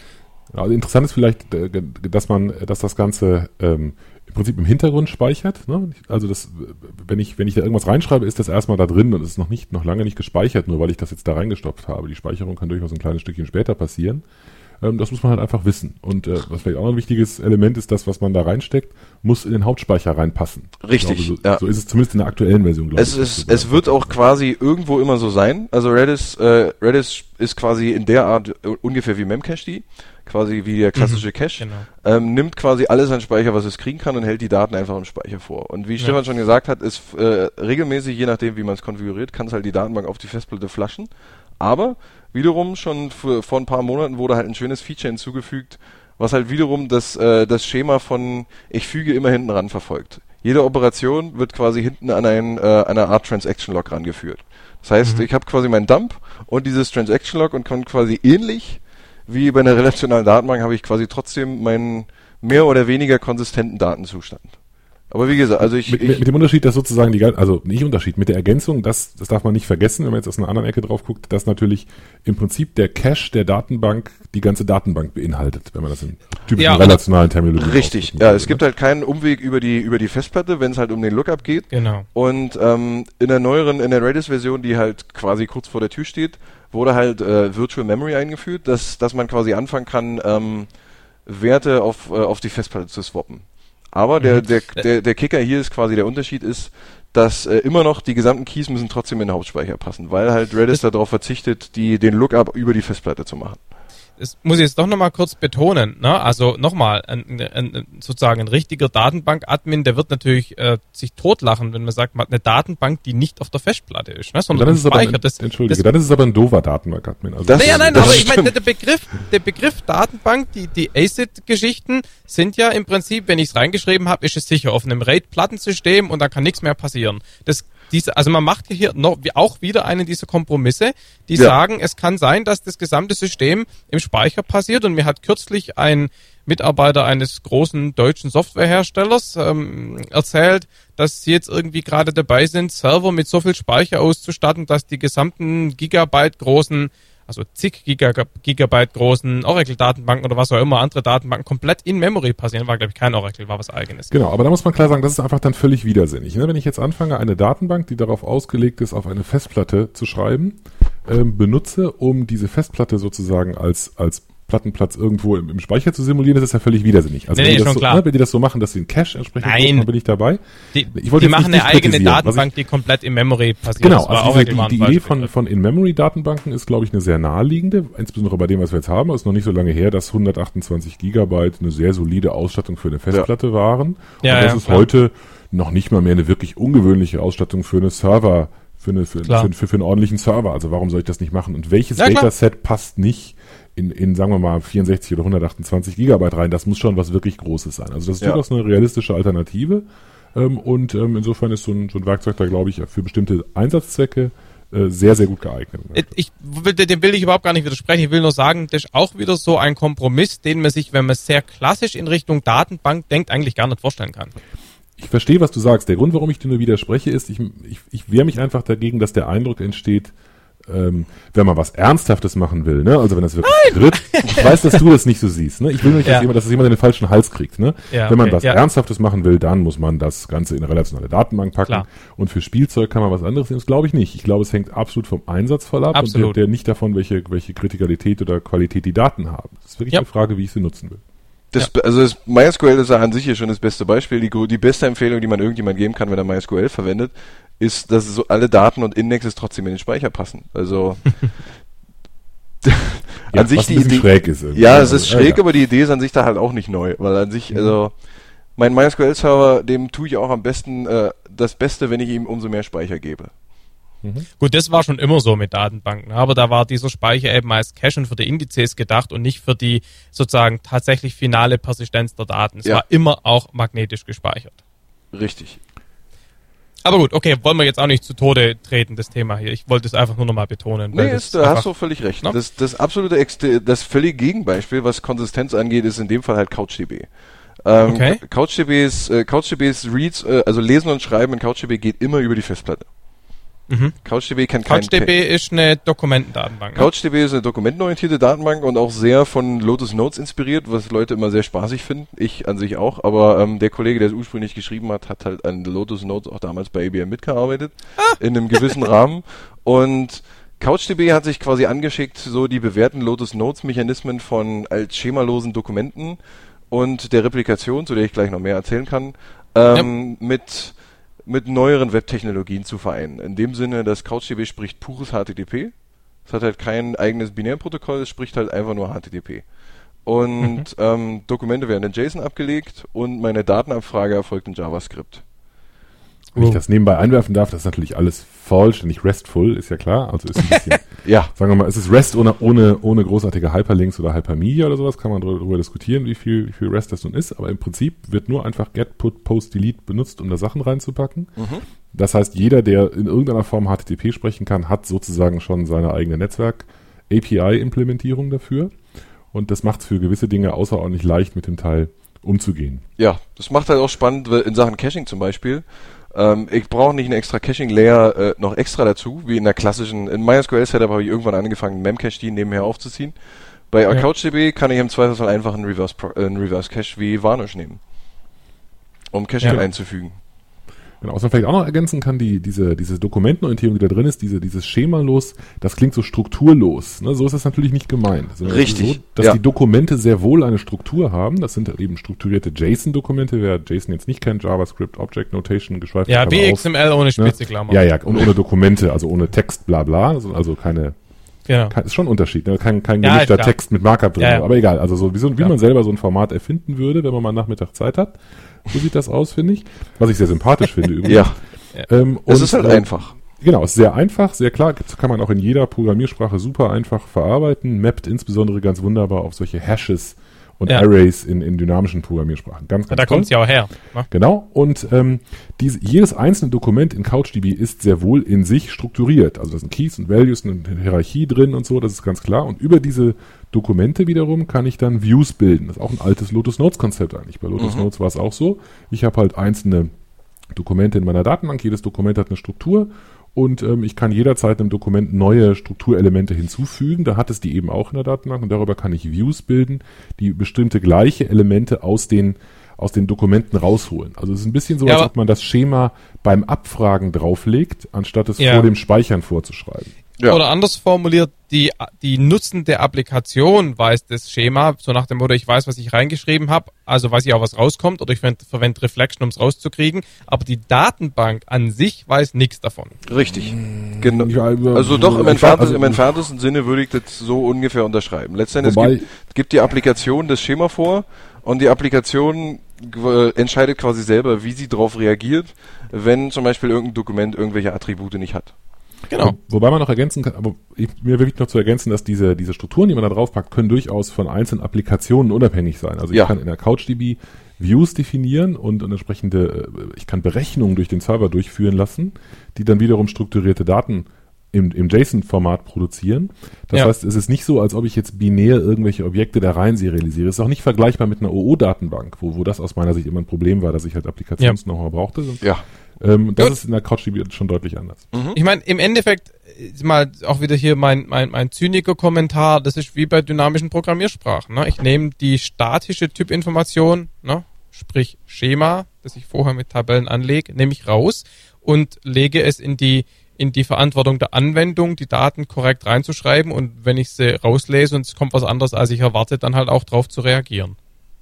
Also interessant ist vielleicht, dass man, dass das Ganze ähm, im Prinzip im Hintergrund speichert. Ne? Also das, wenn ich, wenn ich da irgendwas reinschreibe, ist das erstmal da drin und ist noch nicht, noch lange nicht gespeichert, nur weil ich das jetzt da reingestopft habe. Die Speicherung kann durchaus ein kleines Stückchen später passieren. Ähm, das muss man halt einfach wissen. Und äh, was vielleicht auch noch ein wichtiges Element ist, das, was man da reinsteckt, muss in den Hauptspeicher reinpassen. Richtig. Glaube, so, ja. so ist es zumindest in der aktuellen Version, glaube es ich. Ist, es wird auch quasi irgendwo immer so sein. Also Redis, äh, Redis ist quasi in der Art uh, ungefähr wie Memcached, quasi wie der klassische mhm, Cache, genau. ähm, nimmt quasi alles an Speicher, was es kriegen kann und hält die Daten einfach im Speicher vor. Und wie ja. Stefan schon gesagt hat, ist äh, regelmäßig, je nachdem wie man es konfiguriert, kann es halt die Datenbank auf die Festplatte flaschen. Aber wiederum schon für, vor ein paar Monaten wurde halt ein schönes Feature hinzugefügt, was halt wiederum das, äh, das Schema von ich füge immer hinten ran verfolgt. Jede Operation wird quasi hinten an ein, äh, einer Art Transaction Log rangeführt. Das heißt, mhm. ich habe quasi meinen Dump und dieses Transaction Log und kann quasi ähnlich wie bei einer relationalen Datenbank habe ich quasi trotzdem meinen mehr oder weniger konsistenten Datenzustand. Aber wie gesagt, also ich... Mit, ich mit dem Unterschied, dass sozusagen die, also nicht Unterschied, mit der Ergänzung, das, das darf man nicht vergessen, wenn man jetzt aus einer anderen Ecke drauf guckt, dass natürlich im Prinzip der Cache der Datenbank die ganze Datenbank beinhaltet, wenn man das in typischen ja, relationalen Terminologie richtig, ja, es gibt halt keinen Umweg über die über die Festplatte, wenn es halt um den Lookup geht. Genau. Und ähm, in der neueren, in der Redis-Version, die halt quasi kurz vor der Tür steht, wurde halt äh, Virtual Memory eingeführt, dass dass man quasi anfangen kann, ähm, Werte auf äh, auf die Festplatte zu swappen. Aber der, der, der, der Kicker hier ist quasi, der Unterschied ist, dass äh, immer noch die gesamten Keys müssen trotzdem in den Hauptspeicher passen, weil halt Redis darauf verzichtet, die, den Lookup über die Festplatte zu machen. Das muss ich jetzt doch nochmal kurz betonen, ne? Also nochmal, ein, ein, sozusagen ein richtiger Datenbank-Admin, der wird natürlich äh, sich totlachen, wenn man sagt, man hat eine Datenbank, die nicht auf der Festplatte ist, ne? Sondern dann ist es aber ein, das, Entschuldige, das, dann ist es aber ein doofer Datenbank-Admin. Also das naja, nein, aber ich meine, der Begriff, der Begriff Datenbank, die, die A S I D-Geschichten sind ja im Prinzip, wenn ich es reingeschrieben habe, ist es sicher auf einem RAID-Plattensystem und da kann nichts mehr passieren. Das Diese, also man macht hier noch auch wieder einen dieser Kompromisse, die ja. sagen, es kann sein, dass das gesamte System im Speicher passiert. Und mir hat kürzlich ein Mitarbeiter eines großen deutschen Softwareherstellers ähm, erzählt, dass sie jetzt irgendwie gerade dabei sind, Server mit so viel Speicher auszustatten, dass die gesamten Gigabyte großen, also zig Giga- Gigabyte großen Oracle-Datenbanken oder was auch immer, andere Datenbanken komplett in Memory passieren. War, glaube ich, kein Oracle, war was Eigenes. Genau, aber da muss man klar sagen, das ist einfach dann völlig widersinnig. Ne? Wenn ich jetzt anfange, eine Datenbank, die darauf ausgelegt ist, auf eine Festplatte zu schreiben, ähm, benutze, um diese Festplatte sozusagen als, als Plattenplatz irgendwo im, im Speicher zu simulieren, das ist ja völlig widersinnig. Also nee, wenn, nee, die das schon so, klar. ne, wenn die das so machen, dass sie einen Cache entsprechend Nein. machen, bin ich dabei. Die, ich wollte die jetzt machen nicht eine eigene Datenbank, ich, die komplett in Memory passiert. Genau, das war also auch diese, die, die Idee von, von In-Memory-Datenbanken ist, glaube ich, eine sehr naheliegende, insbesondere bei dem, was wir jetzt haben. Es ist noch nicht so lange her, dass hundertachtundzwanzig Gigabyte eine sehr solide Ausstattung für eine Festplatte ja. waren. Ja, und das ja, ist klar. heute noch nicht mal mehr eine wirklich ungewöhnliche Ausstattung für eine Server, für, eine, für, für, für, für einen ordentlichen Server. Also warum soll ich das nicht machen? Und welches ja, Dataset passt nicht in, in, sagen wir mal, vierundsechzig oder hundertachtundzwanzig Gigabyte rein? Das muss schon was wirklich Großes sein. Also das ist ja. durchaus eine realistische Alternative. Ähm, und ähm, insofern ist so ein, so ein Werkzeug da, glaube ich, für bestimmte Einsatzzwecke äh, sehr, sehr gut geeignet. Ich will, dem will ich überhaupt gar nicht widersprechen. Ich will nur sagen, das ist auch wieder so ein Kompromiss, den man sich, wenn man sehr klassisch in Richtung Datenbank denkt, eigentlich gar nicht vorstellen kann. Ich verstehe, was du sagst. Der Grund, warum ich dir nur widerspreche, ist, ich, ich, ich wehre mich einfach dagegen, dass der Eindruck entsteht, ähm, wenn man was Ernsthaftes machen will, ne? Also wenn das wirklich tritt. Ich weiß, dass du das nicht so siehst, ne? Ich will nicht, dass, ja. jemand, dass es jemand in den falschen Hals kriegt, ne? Ja, wenn man okay, was ja. Ernsthaftes machen will, dann muss man das Ganze in eine relationale Datenbank packen. Klar. Und für Spielzeug kann man was anderes nehmen. Das glaube ich nicht. Ich glaube, es hängt absolut vom Einsatzfall ab Absolut. und der, der nicht davon, welche, welche Kritikalität oder Qualität die Daten haben. Das ist wirklich ja. eine Frage, wie ich sie nutzen will. Das, ja. Also das MySQL ist ja an sich hier schon das beste Beispiel. Die, die beste Empfehlung, die man irgendjemand geben kann, wenn er MySQL verwendet, ist, dass so alle Daten und Indexes trotzdem in den Speicher passen. Also ja, an sich was die ein bisschen Idee, schräg ist. Irgendwie. Ja, es ist also, schräg, ja. aber die Idee ist an sich da halt auch nicht neu, weil an sich, Mhm. also mein MySQL-Server, dem tue ich auch am besten äh, das Beste, wenn ich ihm umso mehr Speicher gebe. Mhm. Gut, das war schon immer so mit Datenbanken, aber da war dieser Speicher eben als Cachen für die Indizes gedacht und nicht für die sozusagen tatsächlich finale Persistenz der Daten. Es Ja. war immer auch magnetisch gespeichert. Richtig. Aber gut, okay, wollen wir jetzt auch nicht zu Tode treten, das Thema hier. Ich wollte es einfach nur nochmal betonen. Nee, weil das ist, da hast einfach- du völlig recht. Ne? Das, das absolute, Ex- das völlige Gegenbeispiel, was Konsistenz angeht, ist in dem Fall halt CouchDB. Ähm, Okay. CouchDBs, äh, CouchDBs Reads, äh, also Lesen und Schreiben in CouchDB geht immer über die Festplatte. Mhm. CouchDB kann kein CouchDB ist eine Dokumentendatenbank. Ne? CouchDB ist eine dokumentenorientierte Datenbank und auch sehr von Lotus Notes inspiriert, was Leute immer sehr spaßig finden. Ich an sich auch, aber ähm, der Kollege, der es ursprünglich geschrieben hat, hat halt an Lotus Notes auch damals bei I B M mitgearbeitet, Ah. in einem gewissen Rahmen. Und CouchDB hat sich quasi angeschickt, so die bewährten Lotus Notes Mechanismen von als schemalosen Dokumenten und der Replikation, zu der ich gleich noch mehr erzählen kann, ähm, ja. mit mit neueren Webtechnologien zu vereinen. In dem Sinne, dass CouchDB spricht pures H T T P. Es hat halt kein eigenes Binärprotokoll, es spricht halt einfach nur H T T P. Und mhm. ähm, Dokumente werden in JSON abgelegt und meine Datenabfrage erfolgt in JavaScript. Wenn ich das nebenbei einwerfen darf, das ist natürlich alles falsch, nicht RESTful, ist ja klar. Also ist ein bisschen, ja. sagen wir mal, es ist REST ohne, ohne, ohne großartige Hyperlinks oder Hypermedia oder sowas, kann man darüber diskutieren, wie viel, wie viel REST das nun ist. Aber im Prinzip wird nur einfach Get, Put, Post, Delete benutzt, um da Sachen reinzupacken. Mhm. Das heißt, jeder, der in irgendeiner Form H T T P sprechen kann, hat sozusagen schon seine eigene Netzwerk-A P I-Implementierung dafür. Und das macht es für gewisse Dinge außerordentlich leicht, mit dem Teil umzugehen. Ja, das macht halt auch spannend in Sachen Caching zum Beispiel. Ähm, ich brauche nicht eine extra Caching-Layer äh, noch extra dazu, wie in der klassischen, in MySQL-Setup habe ich irgendwann angefangen, Memcache nebenher aufzuziehen. Bei ja. CouchDB kann ich im Zweifelsfall einfach einen Reverse, äh, einen Reverse Cache wie Varnish nehmen, um Caching ja. einzufügen. Genau, was man vielleicht auch noch ergänzen kann, die, diese, diese Dokumentenorientierung, die da drin ist, diese, dieses Schemalos, das klingt so strukturlos. Ne? So ist das natürlich nicht gemeint. Also Richtig. So, dass ja. die Dokumente sehr wohl eine Struktur haben. Das sind eben strukturierte JSON-Dokumente. Wer JSON jetzt nicht kennt, JavaScript, Object Notation, geschweifelt. Ja, wie X M L ohne spitze Klammer. Ja, ja, und ohne Dokumente, also ohne Text, bla bla. Also, also keine, genau. kein, ist schon ein Unterschied. Ne? Kein, kein ja, gemischter Text mit Markup drin. Ja, ja. Aber egal, also so wie, so, wie ja. man selber so ein Format erfinden würde, wenn man mal Nachmittag Zeit hat. So sieht das aus, finde ich. Was ich sehr sympathisch finde übrigens. Ja. Ähm, es und, ist halt äh, einfach. Genau, ist sehr einfach, sehr klar. Das kann man auch in jeder Programmiersprache super einfach verarbeiten. Mappt insbesondere ganz wunderbar auf solche Hashes und ja. Arrays in, in dynamischen Programmiersprachen. Ganz, ganz ja, da kommt es ja auch her. Ne? Genau. Und ähm, diese, jedes einzelne Dokument in CouchDB ist sehr wohl in sich strukturiert. Also da sind Keys und Values und eine Hierarchie drin und so, das ist ganz klar. Und über diese Dokumente wiederum kann ich dann Views bilden. Das ist auch ein altes Lotus Notes Konzept eigentlich. Bei Lotus mhm. Notes war es auch so. Ich habe halt einzelne Dokumente in meiner Datenbank. Jedes Dokument hat eine Struktur und ähm, ich kann jederzeit einem Dokument neue Strukturelemente hinzufügen. Da hat es die eben auch in der Datenbank und darüber kann ich Views bilden, die bestimmte gleiche Elemente aus den aus den Dokumenten rausholen. Also es ist ein bisschen so, ja, als ob man das Schema beim Abfragen drauflegt, anstatt es ja. vor dem Speichern vorzuschreiben. Ja. Oder anders formuliert, die, die nutzende Applikation weiß das Schema, so nach dem Motto, ich weiß, was ich reingeschrieben habe, also weiß ich auch, was rauskommt, oder ich verwende Reflection, um es rauszukriegen, aber die Datenbank an sich weiß nichts davon. Richtig. Genau. Ja, also doch, im, entferntesten, also, im entferntesten Sinne würde ich das so ungefähr unterschreiben. Letztendlich es gibt, gibt die Applikation das Schema vor und die Applikation entscheidet quasi selber, wie sie darauf reagiert, wenn zum Beispiel irgendein Dokument irgendwelche Attribute nicht hat. Genau. Wobei man noch ergänzen kann, aber ich, mir wirklich noch zu ergänzen, dass diese, diese Strukturen, die man da draufpackt, können durchaus von einzelnen Applikationen unabhängig sein. Also ich ja. kann in der CouchDB Views definieren und, und entsprechende, ich kann Berechnungen durch den Server durchführen lassen, die dann wiederum strukturierte Daten im, im JSON-Format produzieren. Das ja. heißt, es ist nicht so, als ob ich jetzt binär irgendwelche Objekte da rein serialisiere. Es ist auch nicht vergleichbar mit einer O O-Datenbank, wo, wo das aus meiner Sicht immer ein Problem war, dass ich halt Applikations-Know-how ja. brauchte. Ja. Ähm, das Gut. ist in der CouchDB schon deutlich anders. Mhm. Ich meine, im Endeffekt, mal auch wieder hier mein, mein, mein Zyniker-Kommentar, das ist wie bei dynamischen Programmiersprachen. Ne? Ich nehme die statische Typinformation, ne? Sprich Schema, das ich vorher mit Tabellen anlege, nehme ich raus und lege es in die in die Verantwortung der Anwendung, die Daten korrekt reinzuschreiben und wenn ich sie rauslese und es kommt was anderes, als ich erwarte, dann halt auch drauf zu reagieren.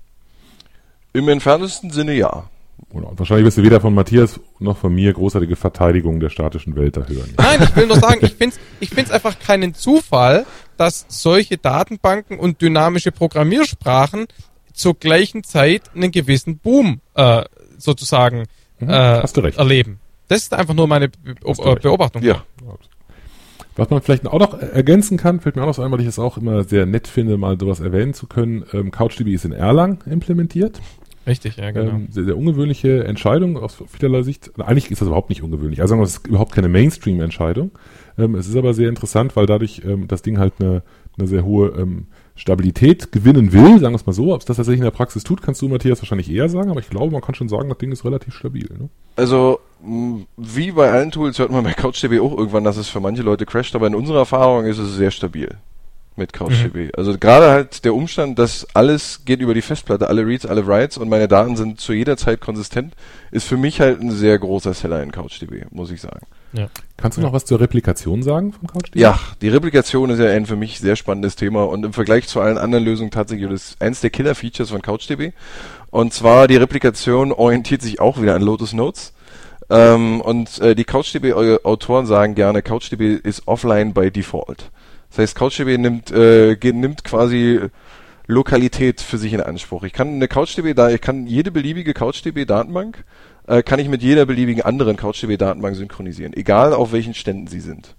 Im entferntesten Sinne ja. Und wahrscheinlich wirst du weder von Matthias noch von mir großartige Verteidigung der statischen Welt da hören. Nein, ich will nur sagen, ich finde es ich find's einfach keinen Zufall, dass solche Datenbanken und dynamische Programmiersprachen zur gleichen Zeit einen gewissen Boom äh, sozusagen Mhm. äh, Hast du recht. erleben. Das ist einfach nur meine Be Hast du recht. Beobachtung. Ja. Was man vielleicht auch noch ergänzen kann, fällt mir auch noch so ein, weil ich es auch immer sehr nett finde, mal sowas erwähnen zu können. Ähm, CouchDB ist in Erlang implementiert. Richtig, ja, genau. Ähm, sehr, sehr ungewöhnliche Entscheidung aus vielerlei Sicht. Eigentlich ist das überhaupt nicht ungewöhnlich. Also sagen wir, es ist überhaupt keine Mainstream-Entscheidung. Ähm, es ist aber sehr interessant, weil dadurch ähm, das Ding halt eine, eine sehr hohe ähm, Stabilität gewinnen will, sagen wir es mal so. Ob es das tatsächlich in der Praxis tut, kannst du, Matthias, wahrscheinlich eher sagen, aber ich glaube, man kann schon sagen, das Ding ist relativ stabil. Ne? Also, mh, wie bei allen Tools hört man bei CouchDB auch irgendwann, dass es für manche Leute crasht, aber in unserer Erfahrung ist es sehr stabil mit CouchDB. Mhm. Also gerade halt der Umstand, dass alles geht über die Festplatte, alle Reads, alle Writes und meine Daten sind zu jeder Zeit konsistent, ist für mich halt ein sehr großer Seller in CouchDB, muss ich sagen. Ja. Kannst du noch was zur Replikation sagen von CouchDB? Ja, die Replikation ist ja ein für mich sehr spannendes Thema und im Vergleich zu allen anderen Lösungen tatsächlich das eins der Killer-Features von CouchDB. Und zwar die Replikation orientiert sich auch wieder an Lotus Notes. Ähm, und äh, die CouchDB-Autoren sagen gerne, CouchDB ist offline by default. Das heißt, CouchDB nimmt, äh, nimmt quasi Lokalität für sich in Anspruch. Ich kann eine CouchDB, da ich kann jede beliebige CouchDB-Datenbank äh, kann ich mit jeder beliebigen anderen CouchDB-Datenbank synchronisieren, egal auf welchen Ständen sie sind.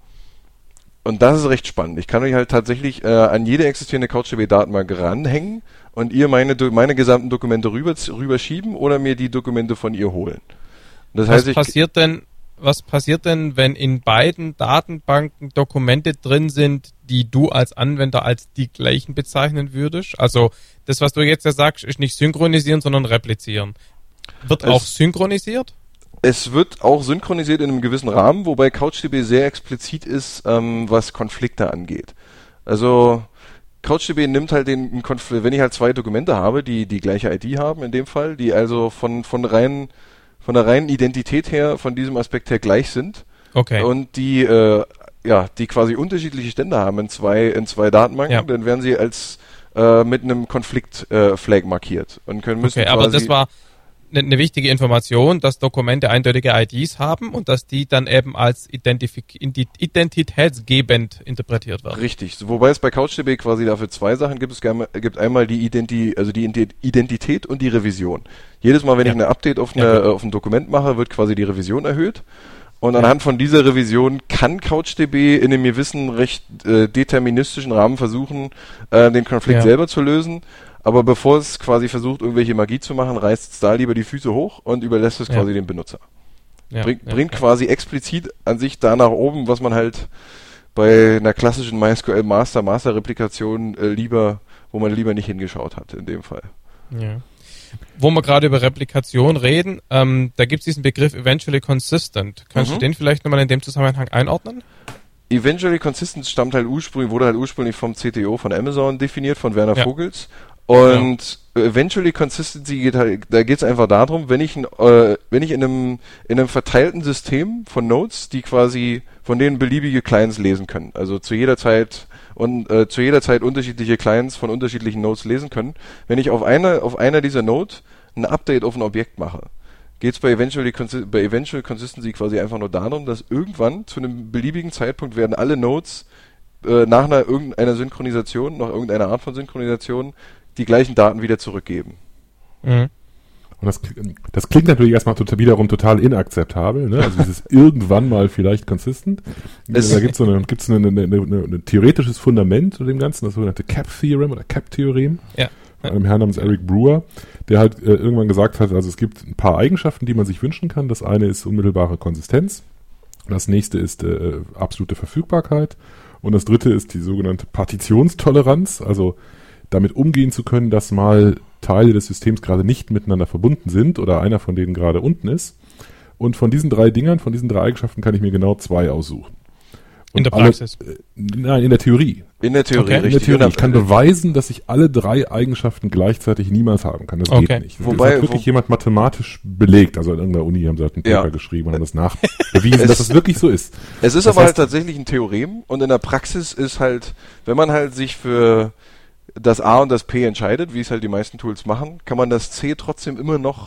Und das ist recht spannend. Ich kann mich halt tatsächlich äh, an jede existierende CouchDB-Datenbank ranhängen und ihr meine meine gesamten Dokumente rüber rüberschieben oder mir die Dokumente von ihr holen. Das was heißt, ich, passiert denn? Was passiert denn, wenn in beiden Datenbanken Dokumente drin sind, die du als Anwender als die gleichen bezeichnen würdest? Also das, was du jetzt ja sagst, ist nicht synchronisieren, sondern replizieren. Wird es, auch synchronisiert? Es wird auch synchronisiert in einem gewissen Rahmen, wobei CouchDB sehr explizit ist, ähm, was Konflikte angeht. Also CouchDB nimmt halt den Konflikt, wenn ich halt zwei Dokumente habe, die die gleiche I D haben in dem Fall, die also von von rein von der reinen Identität her, von diesem Aspekt her gleich sind. Okay. Und die, äh, ja, die quasi unterschiedliche Stände haben in zwei, in zwei Datenbanken, ja. Dann werden sie als, äh, mit einem Konflikt-Flag äh, markiert und können müssen. Okay, aber das war eine ne wichtige Information, dass Dokumente eindeutige I Ds haben und dass die dann eben als Identifik- identitätsgebend interpretiert werden. Richtig. Wobei es bei CouchDB quasi dafür zwei Sachen gibt. Es gibt einmal die Identi- also die Identität und die Revision. Jedes Mal, wenn ja. ich eine Update auf, eine, ja, auf ein Dokument mache, wird quasi die Revision erhöht. Und ja. anhand von dieser Revision kann CouchDB in einem gewissen recht äh, deterministischen Rahmen versuchen, äh, den Konflikt ja. selber zu lösen. Aber bevor es quasi versucht, irgendwelche Magie zu machen, reißt es da lieber die Füße hoch und überlässt es ja. quasi dem Benutzer. Ja, Bring, ja, bringt ja. quasi explizit an sich da nach oben, was man halt bei einer klassischen MySQL Master, Master Replikation äh, lieber, wo man lieber nicht hingeschaut hat in dem Fall. Ja. Wo wir gerade über Replikation reden, ähm, da gibt es diesen Begriff eventually consistent. Kannst mhm. du den vielleicht nochmal in dem Zusammenhang einordnen? Eventually consistent stammt halt ursprünglich, wurde halt ursprünglich vom C T O von Amazon definiert, von Werner ja. Vogels. Und ja. eventually consistency geht halt, da geht es einfach darum, wenn ich, äh, wenn ich in einem, in einem verteilten System von Nodes, die quasi von denen beliebige Clients lesen können, also zu jeder Zeit und äh, zu jeder Zeit unterschiedliche Clients von unterschiedlichen Nodes lesen können, wenn ich auf einer auf einer dieser Node ein Update auf ein Objekt mache, geht es bei eventually bei eventual consistency quasi einfach nur darum, dass irgendwann zu einem beliebigen Zeitpunkt werden alle Nodes äh, nach einer irgendeiner Synchronisation, nach irgendeiner Art von Synchronisation die gleichen Daten wieder zurückgeben. Mhm. Und das, das klingt natürlich erstmal total, wiederum total inakzeptabel, ne? Also dieses irgendwann mal vielleicht consistent. Es da gibt es so eine, gibt's eine, eine, eine, eine, ein theoretisches Fundament zu dem Ganzen, das sogenannte Cap-Theorem oder Cap-Theorem. Ja. Von einem Herrn namens Eric Brewer, der halt äh, irgendwann gesagt hat, also es gibt ein paar Eigenschaften, die man sich wünschen kann. Das eine ist unmittelbare Konsistenz. Das nächste ist äh, absolute Verfügbarkeit. Und das dritte ist die sogenannte Partitionstoleranz, also damit umgehen zu können, dass mal Teile des Systems gerade nicht miteinander verbunden sind oder einer von denen gerade unten ist. Und von diesen drei Dingern, von diesen drei Eigenschaften kann ich mir genau zwei aussuchen. Und in der Praxis? Alle, äh, nein, in der Theorie. In der Theorie, okay. richtig. In der Theorie. Ich kann beweisen, dass ich alle drei Eigenschaften gleichzeitig niemals haben kann. Das okay. geht nicht. Das Wobei, hat wirklich wo jemand mathematisch belegt. Also in irgendeiner Uni haben sie halt ein Paper ja. geschrieben und haben das nachbewiesen, dass das wirklich so ist. Es ist das aber heißt, halt tatsächlich ein Theorem und in der Praxis ist halt, wenn man halt sich für das A und das P entscheidet, wie es halt die meisten Tools machen, kann man das C trotzdem immer noch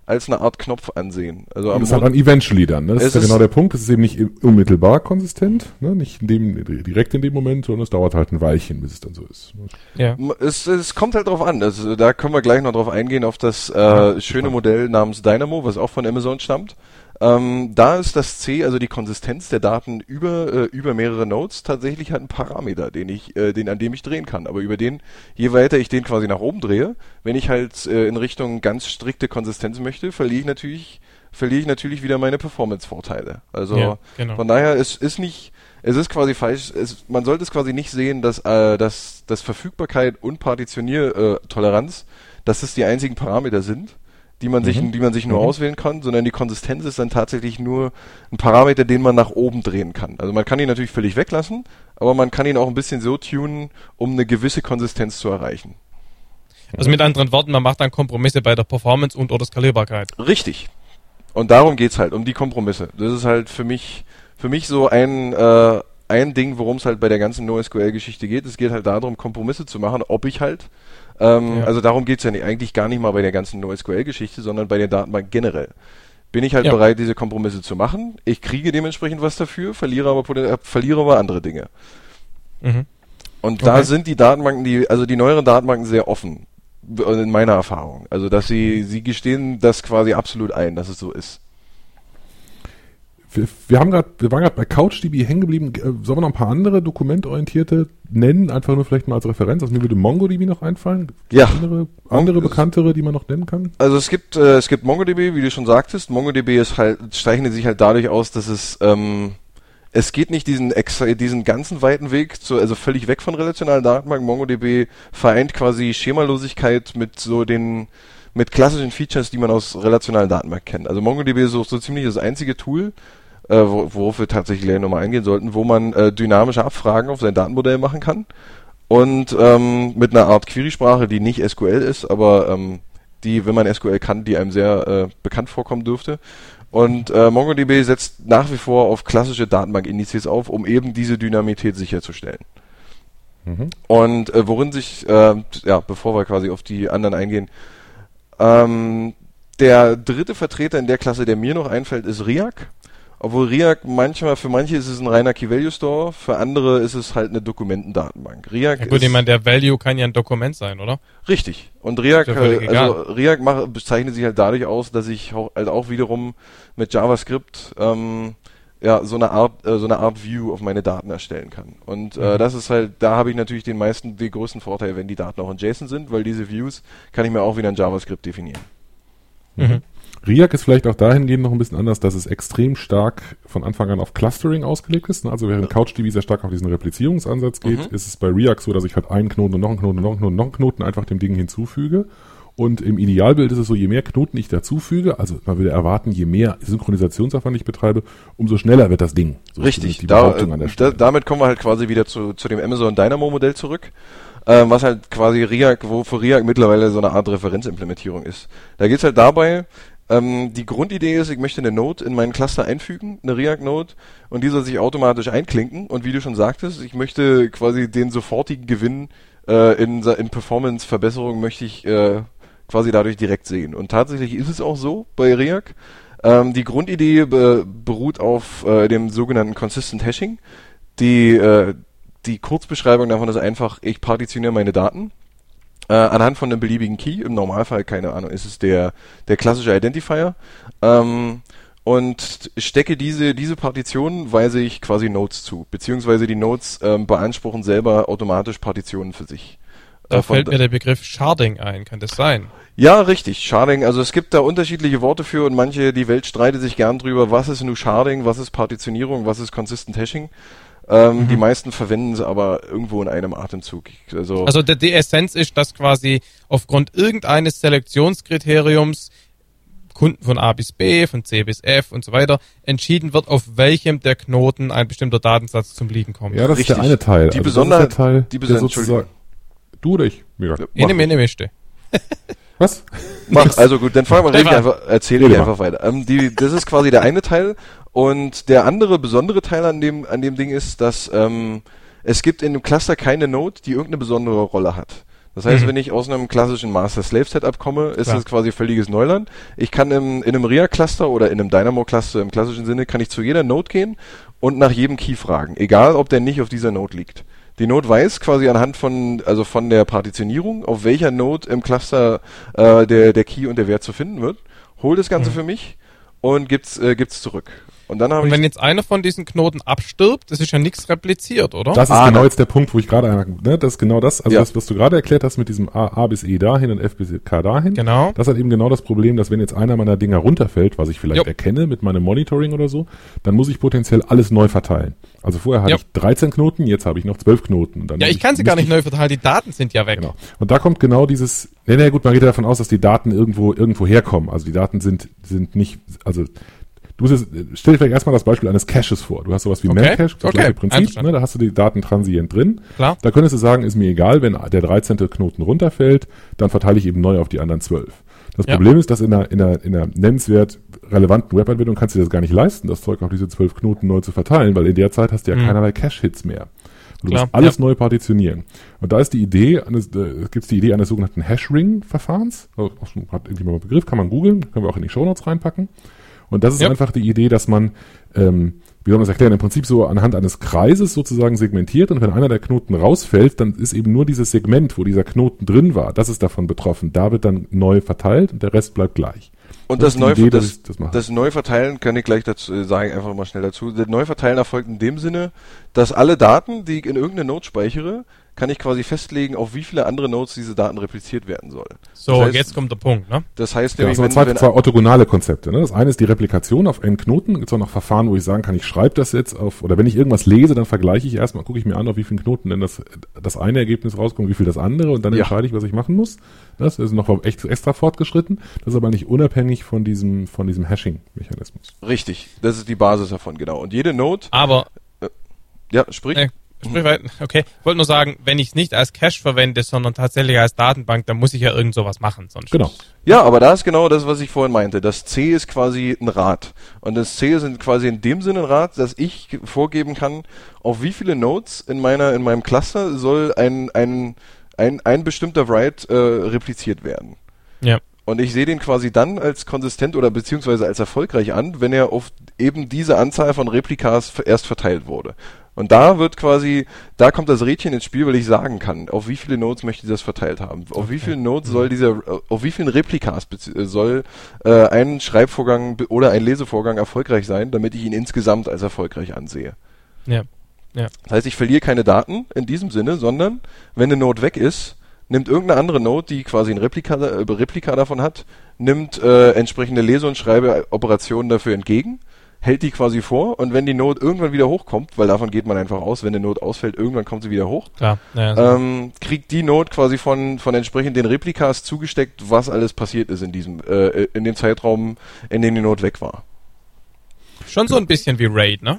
als eine Art Knopf ansehen. Also und das ist halt dann eventually dann, ne? Das ist ja ist genau der Punkt. Es ist eben nicht unmittelbar konsistent, ne? Nicht in dem, direkt in dem Moment, sondern es dauert halt ein Weilchen, bis es dann so ist. Ja. Es, es kommt halt drauf an. Also da können wir gleich noch drauf eingehen, auf das äh, ja, schöne Modell namens Dynamo, was auch von Amazon stammt. Ähm, da ist das C, also die Konsistenz der Daten über äh, über mehrere Nodes, tatsächlich halt ein Parameter, den ich, äh, den an dem ich drehen kann. Aber über den, je weiter ich den quasi nach oben drehe, wenn ich halt äh, in Richtung ganz strikte Konsistenz möchte, verliere ich natürlich, verliere ich natürlich wieder meine Performance-Vorteile. Also ja, genau. Von daher, es ist nicht, es ist quasi falsch. Es, man sollte es quasi nicht sehen, dass äh, dass, dass Verfügbarkeit und Partitioniertoleranz, äh, dass es die einzigen Parameter sind, die man sich, mhm. die man sich nur mhm. auswählen kann, sondern die Konsistenz ist dann tatsächlich nur ein Parameter, den man nach oben drehen kann. Also man kann ihn natürlich völlig weglassen, aber man kann ihn auch ein bisschen so tunen, um eine gewisse Konsistenz zu erreichen. Also mit anderen Worten, man macht dann Kompromisse bei der Performance und oder Skalierbarkeit. Richtig. Und darum geht's halt, um die Kompromisse. Das ist halt für mich, für mich so ein, äh, ein Ding, worum es halt bei der ganzen NoSQL-Geschichte geht. Es geht halt darum, Kompromisse zu machen, ob ich halt Ähm, ja. Also darum geht's ja nicht, eigentlich gar nicht mal bei der ganzen NoSQL-Geschichte, sondern bei den Datenbanken generell. Bin ich halt ja. bereit, diese Kompromisse zu machen. Ich kriege dementsprechend was dafür, verliere aber, äh, verliere aber andere Dinge. Mhm. Und okay. da sind die Datenbanken, die, also die neueren Datenbanken sehr offen, in meiner Erfahrung. Also dass sie, sie gestehen das quasi absolut ein, dass es so ist. Wir, wir haben gerade, wir waren gerade bei CouchDB hängen geblieben. Sollen wir noch ein paar andere dokumentorientierte nennen? Einfach nur vielleicht mal als Referenz. Also mir würde MongoDB noch einfallen. Ja. Andere, andere bekanntere, die man noch nennen kann? Also es gibt, äh, es gibt MongoDB, wie du schon sagtest. MongoDB ist halt, zeichnet sich halt dadurch aus, dass es, ähm, es geht nicht diesen extra, diesen ganzen weiten Weg zu, also völlig weg von relationalen Datenbanken. MongoDB vereint quasi Schemalosigkeit mit so den, mit klassischen Features, die man aus relationalen Datenbanken kennt. Also MongoDB ist so, so ziemlich das einzige Tool, Äh, worauf wir tatsächlich gleich nochmal eingehen sollten, wo man äh, dynamische Abfragen auf sein Datenmodell machen kann und ähm, mit einer Art Query-Sprache, die nicht S Q L ist, aber ähm, die, wenn man S Q L kann, die einem sehr äh, bekannt vorkommen dürfte. Und äh, MongoDB setzt nach wie vor auf klassische Datenbankindizes auf, um eben diese Dynamität sicherzustellen. Mhm. Und äh, worin sich, äh, ja, bevor wir quasi auf die anderen eingehen, ähm, der dritte Vertreter in der Klasse, der mir noch einfällt, ist Riak. Obwohl Riak manchmal, für manche ist es ein reiner Key-Value-Store, für andere ist es halt eine Dokumentendatenbank. Riak ja gut, ich meine, der Value kann ja ein Dokument sein, oder? Richtig. Und Riak, ja äh, also Riak macht, bezeichnet sich halt dadurch aus, dass ich auch, halt auch wiederum mit JavaScript ähm, ja so eine Art, äh, so eine Art View auf meine Daten erstellen kann. Und äh, mhm. das ist halt, da habe ich natürlich den meisten, den größten Vorteil, wenn die Daten auch in JSON sind, weil diese Views kann ich mir auch wieder in JavaScript definieren. Mhm. Riak ist vielleicht auch dahingehend noch ein bisschen anders, dass es extrem stark von Anfang an auf Clustering ausgelegt ist. Also während CouchDB sehr stark auf diesen Replizierungsansatz geht, mhm. ist es bei Riak so, dass ich halt einen Knoten und noch einen Knoten und noch einen Knoten und noch einen Knoten einfach dem Ding hinzufüge. Und im Idealbild ist es so, je mehr Knoten ich dazufüge, also man würde erwarten, je mehr Synchronisationsaufwand ich betreibe, umso schneller wird das Ding. So Richtig, die da, an der da, damit kommen wir halt quasi wieder zu, zu dem Amazon Dynamo Modell zurück. Ähm, was halt quasi Riak, wo für Riak mittlerweile so eine Art Referenzimplementierung ist. Da geht's halt dabei, Ähm, die Grundidee ist, ich möchte eine Node in meinen Cluster einfügen, eine React-Node, und die soll sich automatisch einklinken. Und wie du schon sagtest, ich möchte quasi den sofortigen Gewinn äh, in, in Performance-Verbesserung möchte ich äh, quasi dadurch direkt sehen. Und tatsächlich ist es auch so bei React. Ähm, die Grundidee be- beruht auf äh, dem sogenannten Consistent Hashing. Die, äh, die Kurzbeschreibung davon ist einfach, ich partitioniere meine Daten Äh, anhand von einem beliebigen Key, im Normalfall, keine Ahnung, ist es der, der klassische Identifier, ähm, und stecke diese, diese Partitionen, weise ich quasi Nodes zu, beziehungsweise die Nodes ähm, beanspruchen selber automatisch Partitionen für sich. Da äh, fällt mir der Begriff Sharding ein, kann das sein? Ja, richtig, Sharding, also es gibt da unterschiedliche Worte für und manche, die Welt streitet sich gern drüber, was ist nun Sharding, was ist Partitionierung, was ist Consistent Hashing. Ähm, mhm. Die meisten verwenden es aber irgendwo in einem Atemzug. Also, also die, die Essenz ist, dass quasi aufgrund irgendeines Selektionskriteriums Kunden von A bis B, von C bis F und so weiter entschieden wird, auf welchem der Knoten ein bestimmter Datensatz zum Liegen kommt. Ja, das Richtig. ist der eine Teil. Die also Besonderheit, das ist der Teil, die Besonderheit, sozusagen, du oder ich? Mega. In dem Mischte. Was? Mach, also gut, dann fangen wir richtig einfach, erzähl ich einfach weiter. Ähm, die, das ist quasi der eine Teil. Und der andere besondere Teil an dem an dem Ding ist, dass ähm, es gibt in dem Cluster keine Node, die irgendeine besondere Rolle hat. Das heißt, Mhm. wenn ich aus einem klassischen Master-Slave-Setup komme, ist Klar. das quasi völliges Neuland. Ich kann im, in einem R I A-Cluster oder in einem Dynamo-Cluster im klassischen Sinne, kann ich zu jeder Node gehen und nach jedem Key fragen, egal ob der nicht auf dieser Node liegt. Die Node weiß quasi anhand von, also von der Partitionierung, auf welcher Node im Cluster äh, der, der Key und der Wert zu finden wird, holt das Ganze Mhm. für mich und gibt's, äh, gibt's zurück. Und dann habe Und ich wenn jetzt einer von diesen Knoten abstirbt, das ist ja nichts repliziert, oder? Das ist Ah, genau ne. jetzt der Punkt, wo ich gerade, einhaken- ne, das ist genau das, also Ja. das, was du gerade erklärt hast mit diesem A, A bis E dahin und F bis K dahin. Genau. Das hat eben genau das Problem, dass wenn jetzt einer meiner Dinger runterfällt, was ich vielleicht Jo. erkenne mit meinem Monitoring oder so, dann muss ich potenziell alles neu verteilen. Also vorher hatte Jo. ich dreizehn Knoten, jetzt habe ich noch zwölf Knoten. Und dann Ja, muss ich kann sie gar müsste nicht neu verteilen, die Daten sind ja weg. Genau. Und da kommt genau dieses, nee, nee, gut, man geht ja davon aus, dass die Daten irgendwo, irgendwo herkommen. Also die Daten sind, sind nicht, also, du musst jetzt, stell dir vielleicht erstmal das Beispiel eines Caches vor. Du hast sowas wie Okay. Memcache, das Okay. gleiche Prinzip, Einverstanden. ne, da hast du die Daten transient drin. Klar. Da könntest du sagen, ist mir egal, wenn der dreizehnte Knoten runterfällt, dann verteile ich eben neu auf die anderen zwölf. Das Ja. Problem ist, dass in einer, in einer, in einer nennenswert relevanten Webanwendung kannst du dir das gar nicht leisten, das Zeug auf diese zwölf Knoten neu zu verteilen, weil in der Zeit hast du ja Mhm. keinerlei Cache-Hits mehr. Du Klar, musst alles ja. neu partitionieren. Und da ist die Idee, eines, äh, gibt's die Idee eines sogenannten Hash-Ring-Verfahrens. Also, hat irgendjemand einen Begriff, kann man googeln, können wir auch in die Shownotes reinpacken. Und das ist Ja. einfach die Idee, dass man, ähm, wie soll man das erklären, im Prinzip so anhand eines Kreises sozusagen segmentiert und wenn einer der Knoten rausfällt, dann ist eben nur dieses Segment, wo dieser Knoten drin war, das ist davon betroffen. Da wird dann neu verteilt und der Rest bleibt gleich. Und Das das, ist die Neu Idee, dass das, ich das mache. das Neuverteilen kann ich gleich dazu äh, sagen, einfach mal schnell dazu. Das Neuverteilen erfolgt in dem Sinne, dass alle Daten, die ich in irgendeine Node speichere, kann ich quasi festlegen, auf wie viele andere Nodes diese Daten repliziert werden sollen. So, das heißt, jetzt kommt der Punkt, ne? Das heißt Ja, nämlich, also wenn, zwei, wenn, zwei orthogonale Konzepte. Ne? Das eine ist die Replikation auf n Knoten. Gibt es auch noch Verfahren, wo ich sagen kann, ich schreibe das jetzt auf, oder wenn ich irgendwas lese, dann vergleiche ich erstmal, gucke ich mir an, auf wie vielen Knoten denn das, das eine Ergebnis rauskommt, wie viel das andere und dann Ja. entscheide ich, was ich machen muss. Das ist noch echt extra fortgeschritten. Das ist aber nicht unabhängig von diesem, von diesem Hashing-Mechanismus. richtig, das ist die Basis davon, genau. Und jede Node, Aber, ja, sprich, äh, sprich weiter. Okay, ich wollte nur sagen, wenn ich es nicht als Cache verwende, sondern tatsächlich als Datenbank, dann muss ich ja irgend sowas machen, sonst. Genau. ja, aber da ist genau das, was ich vorhin meinte. Das C ist quasi ein Rad. Und das C ist quasi in dem Sinne ein Rad, dass ich vorgeben kann, auf wie viele Nodes in meiner, in meinem Cluster soll ein, ein, ein, ein bestimmter Write äh, repliziert werden. Ja. Und ich sehe den quasi dann als konsistent oder beziehungsweise als erfolgreich an, wenn er auf eben diese Anzahl von Replikas erst verteilt wurde. Und da wird quasi, da kommt das Rädchen ins Spiel, weil ich sagen kann, auf wie viele Nodes möchte ich das verteilt haben. Auf wie vielen Nodes soll dieser, auf wie vielen Replikas bezie- soll äh, ein Schreibvorgang be- oder ein Lesevorgang erfolgreich sein, damit ich ihn insgesamt als erfolgreich ansehe. Ja. Ja. Das heißt, ich verliere keine Daten in diesem Sinne, sondern wenn eine Node weg ist, nimmt irgendeine andere Node, die quasi ein Replika, äh, Replika davon hat, nimmt äh, entsprechende Lese- und Schreibeoperationen dafür entgegen, hält die quasi vor und wenn die Node irgendwann wieder hochkommt, weil davon geht man einfach aus, wenn eine Node ausfällt, irgendwann kommt sie wieder hoch, Klar. Ja, so. ähm, kriegt die Node quasi von von entsprechend den Replikas zugesteckt, was alles passiert ist in diesem äh, in dem Zeitraum, in dem die Node weg war. Schon so ein bisschen wie RAID, ne?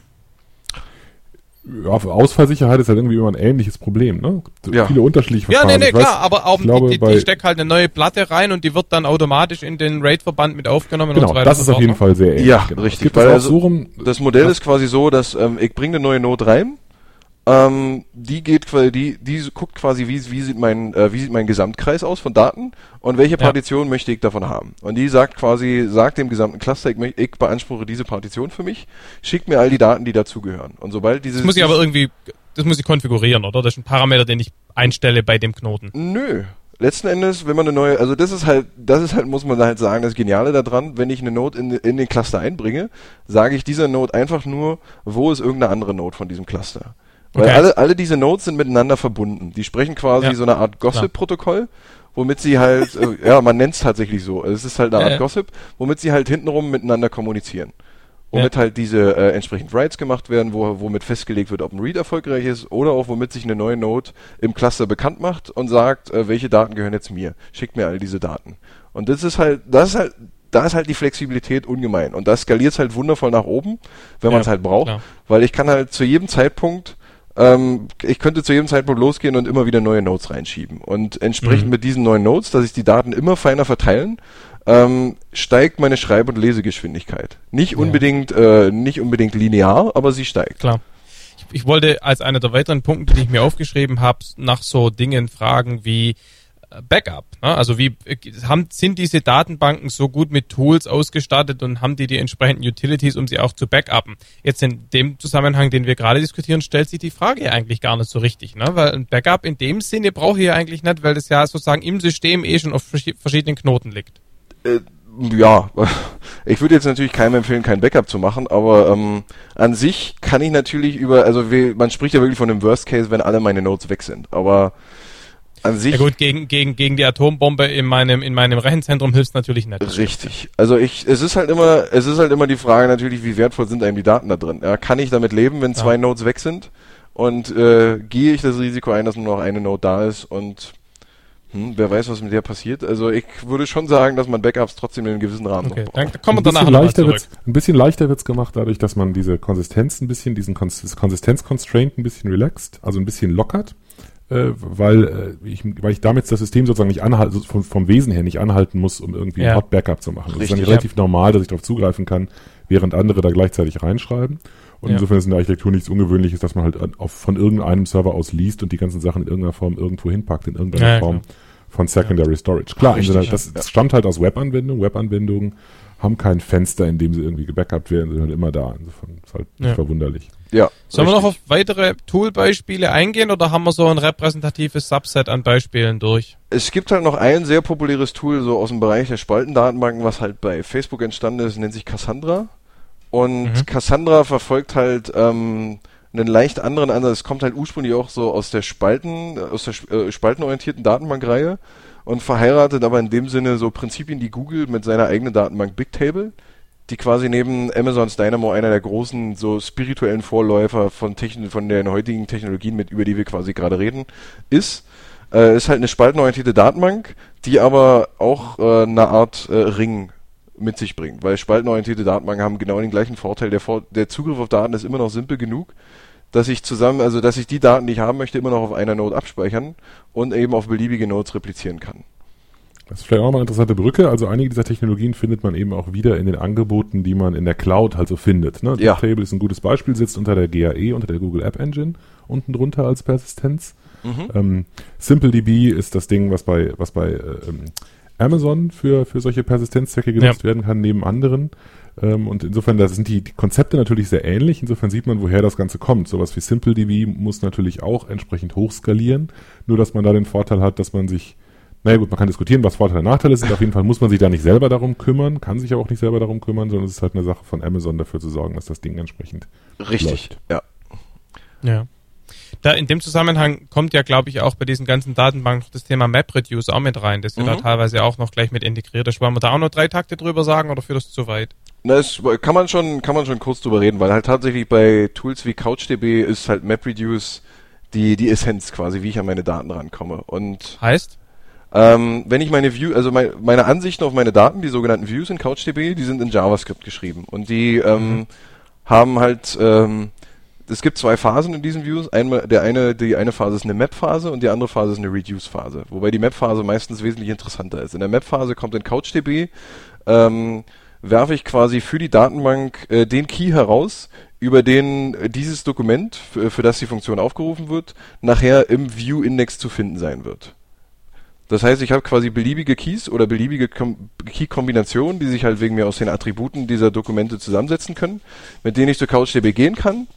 Ja, für Ausfallsicherheit ist halt irgendwie immer ein ähnliches Problem, ne? Ja. Viele unterschiedliche Ja, Verfahren. nee, nee, Ich weiß, klar, aber auch ich glaube, die, die, bei- die steckt halt eine neue Platte rein und die wird dann automatisch in den RAID-Verband mit aufgenommen und Genau, so weiter. das ist auf jeden Fall sehr ähnlich. Ja, genau. richtig, Es gibt weil es auch also- so rum, Das Modell Ja. ist quasi so, dass ähm, ich bringe eine neue Node rein, ähm, die geht quasi, die, die guckt quasi, wie, wie sieht mein, äh, wie sieht mein Gesamtkreis aus von Daten und welche Ja. Partition möchte ich davon haben. Und die sagt quasi, sagt dem gesamten Cluster, ich, möcht- ich beanspruche diese Partition für mich, schickt mir all die Daten, die dazugehören. Und sobald dieses... Das muss ich aber irgendwie, das muss ich konfigurieren, oder? Das ist ein Parameter, den ich einstelle bei dem Knoten. Nö. Letzten Endes, wenn man eine neue, also das ist halt, das ist halt, muss man halt sagen, das Geniale daran, wenn ich eine Node in, in den Cluster einbringe, sage ich dieser Node einfach nur, wo ist irgendeine andere Node von diesem Cluster. Weil Okay. alle, alle diese Nodes sind miteinander verbunden. Die sprechen quasi Ja. so eine Art Gossip-Protokoll, womit sie halt, äh, ja, man nennt es tatsächlich so. Also es ist halt eine Ja, Art ja. Gossip, womit sie halt hintenrum miteinander kommunizieren. Womit halt diese äh, entsprechend Writes gemacht werden, wo, womit festgelegt wird, ob ein Read erfolgreich ist oder auch womit sich eine neue Node im Cluster bekannt macht und sagt, äh, welche Daten gehören jetzt mir. Schickt mir all diese Daten. Und das ist halt, das ist halt, da ist halt die Flexibilität ungemein. Und das skaliert es halt wundervoll nach oben, wenn Ja, man es halt braucht. klar. Weil ich kann halt zu jedem Zeitpunkt, ähm, ich könnte zu jedem Zeitpunkt losgehen und immer wieder neue Nodes reinschieben. Und entsprechend Mhm. mit diesen neuen Nodes, dass sich die Daten immer feiner verteilen, ähm, steigt meine Schreib- und Lesegeschwindigkeit. Nicht Ja. unbedingt, äh, nicht unbedingt linear, aber sie steigt. Klar. Ich, ich wollte als einer der weiteren Punkte, die ich mir aufgeschrieben habe, nach so Dingen fragen wie, Backup. Ne? Also wie haben, sind diese Datenbanken so gut mit Tools ausgestattet und haben die die entsprechenden Utilities, um sie auch zu backuppen? Jetzt in dem Zusammenhang, den wir gerade diskutieren, stellt sich die Frage eigentlich gar nicht so richtig, ne? Weil ein Backup in dem Sinne brauche ich ja eigentlich nicht, weil das ja sozusagen im System eh schon auf verschiedenen Knoten liegt. Äh, ja, ich würde jetzt natürlich keinem empfehlen, kein Backup zu machen, aber ähm, an sich kann ich natürlich über, also we, man spricht ja wirklich von dem Worst Case, wenn alle meine Nodes weg sind, aber an sich... Ja gut, gegen, gegen, gegen die Atombombe in meinem, in meinem Rechenzentrum hilft natürlich nicht. Richtig. Also ich, es ist halt immer, es ist halt immer die Frage natürlich, wie wertvoll sind einem die Daten da drin? Ja, kann ich damit leben, wenn zwei ja. Nodes weg sind? Und äh, gehe ich das Risiko ein, dass nur noch eine Node da ist und Hm, wer weiß, was mit der passiert. Also ich würde schon sagen, dass man Backups trotzdem in einem gewissen Rahmen okay, noch braucht. Dann kommen wir danach noch zurück. Ein bisschen leichter wird's gemacht, dadurch, dass man diese Konsistenz ein bisschen, diesen Konsistenz-Constraint ein bisschen relaxt, also ein bisschen lockert, äh, weil, äh, ich, weil ich damit das System sozusagen nicht anhalten, vom, vom Wesen her nicht anhalten muss, um irgendwie ja. ein Hot-Backup zu machen. Das Richtig, ist dann relativ ja. normal, dass ich darauf zugreifen kann, während andere da gleichzeitig reinschreiben. Und ja. insofern ist in der Architektur nichts Ungewöhnliches, dass man halt auf, von irgendeinem Server aus liest und die ganzen Sachen in irgendeiner Form irgendwo hinpackt, in irgendeiner ja, Form. Klar. Von Secondary ja. Storage. Klar, Richtig, das, das ja. stammt halt aus Webanwendungen. Webanwendungen haben kein Fenster, in dem sie irgendwie gebackupt werden, sie sind halt immer da. Insofern ist halt nicht ja. verwunderlich. Ja, Sollen richtig. wir noch auf weitere Tool-Beispiele eingehen oder haben wir so ein repräsentatives Subset an Beispielen durch? Es gibt halt noch ein sehr populäres Tool so aus dem Bereich der Spaltendatenbanken, was halt bei Facebook entstanden ist, nennt sich Cassandra. Und mhm. Cassandra verfolgt halt ähm, einen leicht anderen Ansatz. Es kommt halt ursprünglich auch so aus der Spalten, aus der äh, spaltenorientierten Datenbankreihe und verheiratet aber in dem Sinne so Prinzipien, die Google mit seiner eigenen Datenbank Bigtable, die quasi neben Amazons Dynamo einer der großen so spirituellen Vorläufer von Techn- von den heutigen Technologien, mit über die wir quasi gerade reden, ist. Äh, ist halt eine spaltenorientierte Datenbank, die aber auch äh, eine Art äh, Ring mit sich bringt, weil spaltenorientierte Datenbanken haben genau den gleichen Vorteil. Der, Vor- der Zugriff auf Daten ist immer noch simpel genug, dass ich zusammen, also dass ich die Daten, die ich haben möchte, immer noch auf einer Node abspeichern und eben auf beliebige Nodes replizieren kann. Das ist vielleicht auch mal eine interessante Brücke. Also einige dieser Technologien findet man eben auch wieder in den Angeboten, die man in der Cloud halt so findet. Ne? Ja. Bigtable ist ein gutes Beispiel, sitzt unter der G A E, unter der Google App Engine, unten drunter als Persistenz. Mhm. Ähm, SimpleDB ist das Ding, was bei, was bei ähm, Amazon für, für solche Persistenzzwecke genutzt ja. werden kann, neben anderen. Ähm, und insofern, da sind die, die Konzepte natürlich sehr ähnlich. Insofern sieht man, woher das Ganze kommt. Sowas wie SimpleDB muss natürlich auch entsprechend hochskalieren. Nur, dass man da den Vorteil hat, dass man sich, naja gut, man kann diskutieren, was Vorteile und Nachteile sind. Auf jeden Fall muss man sich da nicht selber darum kümmern, kann sich aber auch nicht selber darum kümmern, sondern es ist halt eine Sache von Amazon, dafür zu sorgen, dass das Ding entsprechend Richtig, läuft. ja. Ja. Da in dem Zusammenhang kommt ja, glaube ich, auch bei diesen ganzen Datenbanken noch das Thema MapReduce auch mit rein, das ja mhm. da teilweise auch noch gleich mit integriert ist. Wollen wir da auch noch drei Takte drüber sagen oder führt das zu weit? Na, das kann man schon, kann man schon kurz drüber reden, weil halt tatsächlich bei Tools wie CouchDB ist halt MapReduce die, die Essenz quasi, wie ich an meine Daten rankomme. Und heißt? Ähm, wenn ich meine View, also mein, meine Ansichten auf meine Daten, die sogenannten Views in CouchDB, die sind in JavaScript geschrieben und die ähm, mhm. haben halt ähm, es gibt zwei Phasen in diesen Views. Einmal, der eine, die eine Phase ist eine Map-Phase und die andere Phase ist eine Reduce-Phase. Wobei die Map-Phase meistens wesentlich interessanter ist. In der Map-Phase kommt in CouchDB, ähm, werfe ich quasi für die Datenbank äh, den Key heraus, über den äh, dieses Dokument, für, für das die Funktion aufgerufen wird, nachher im View-Index zu finden sein wird. Das heißt, ich habe quasi beliebige Keys oder beliebige Kom- Key-Kombinationen, die sich halt wegen mir aus den Attributen dieser Dokumente zusammensetzen können, mit denen ich zu CouchDB gehen kann.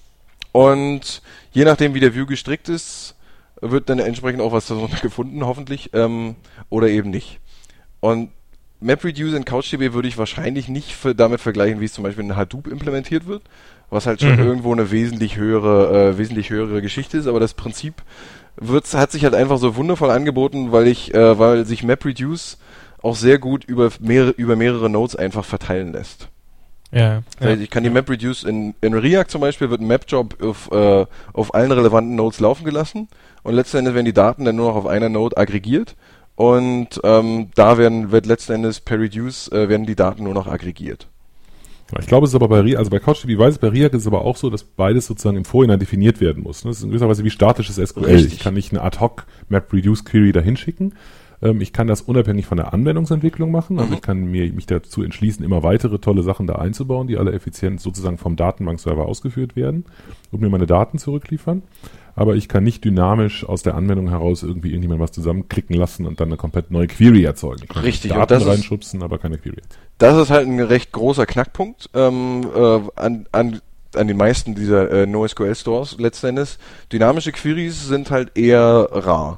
Und je nachdem, wie der View gestrickt ist, wird dann entsprechend auch was darunter gefunden, hoffentlich, ähm, oder eben nicht. Und MapReduce in CouchDB würde ich wahrscheinlich nicht für, damit vergleichen, wie es zum Beispiel in Hadoop implementiert wird, was halt schon mhm. irgendwo eine wesentlich höhere, äh, wesentlich höhere Geschichte ist, aber das Prinzip wird, hat sich halt einfach so wundervoll angeboten, weil ich, äh, weil sich MapReduce auch sehr gut über mehrere, über mehrere Nodes einfach verteilen lässt. Ja, das heißt, ich kann die MapReduce in, in React zum Beispiel, wird ein Mapjob auf, äh, auf allen relevanten Nodes laufen gelassen und letzten Endes werden die Daten dann nur noch auf einer Node aggregiert und ähm, da werden, wird letzten Endes per Reduce äh, werden die Daten nur noch aggregiert. Ich glaube, es ist aber bei React, also bei CouchDB weiß es, bei React ist es aber auch so, dass beides sozusagen im Vorhinein definiert werden muss. Das ist in gewisser Weise wie statisches S Q L. Richtig. Ich kann nicht eine Ad-Hoc MapReduce-Query da hinschicken, Ähm, ich kann das unabhängig von der Anwendungsentwicklung machen. Also Mhm. ich kann mir, mich dazu entschließen, immer weitere tolle Sachen da einzubauen, die alle effizient sozusagen vom Datenbankserver ausgeführt werden und mir meine Daten zurückliefern. Aber ich kann nicht dynamisch aus der Anwendung heraus irgendwie irgendjemand was zusammenklicken lassen und dann eine komplett neue Query erzeugen. Ich kann Richtig, und Daten das ist- reinschubsen, aber keine Query erzeugen. Das ist halt ein recht großer Knackpunkt ähm, äh, an, an, an den meisten dieser äh, NoSQL-Stores letzten Endes. Dynamische Queries sind halt eher rar.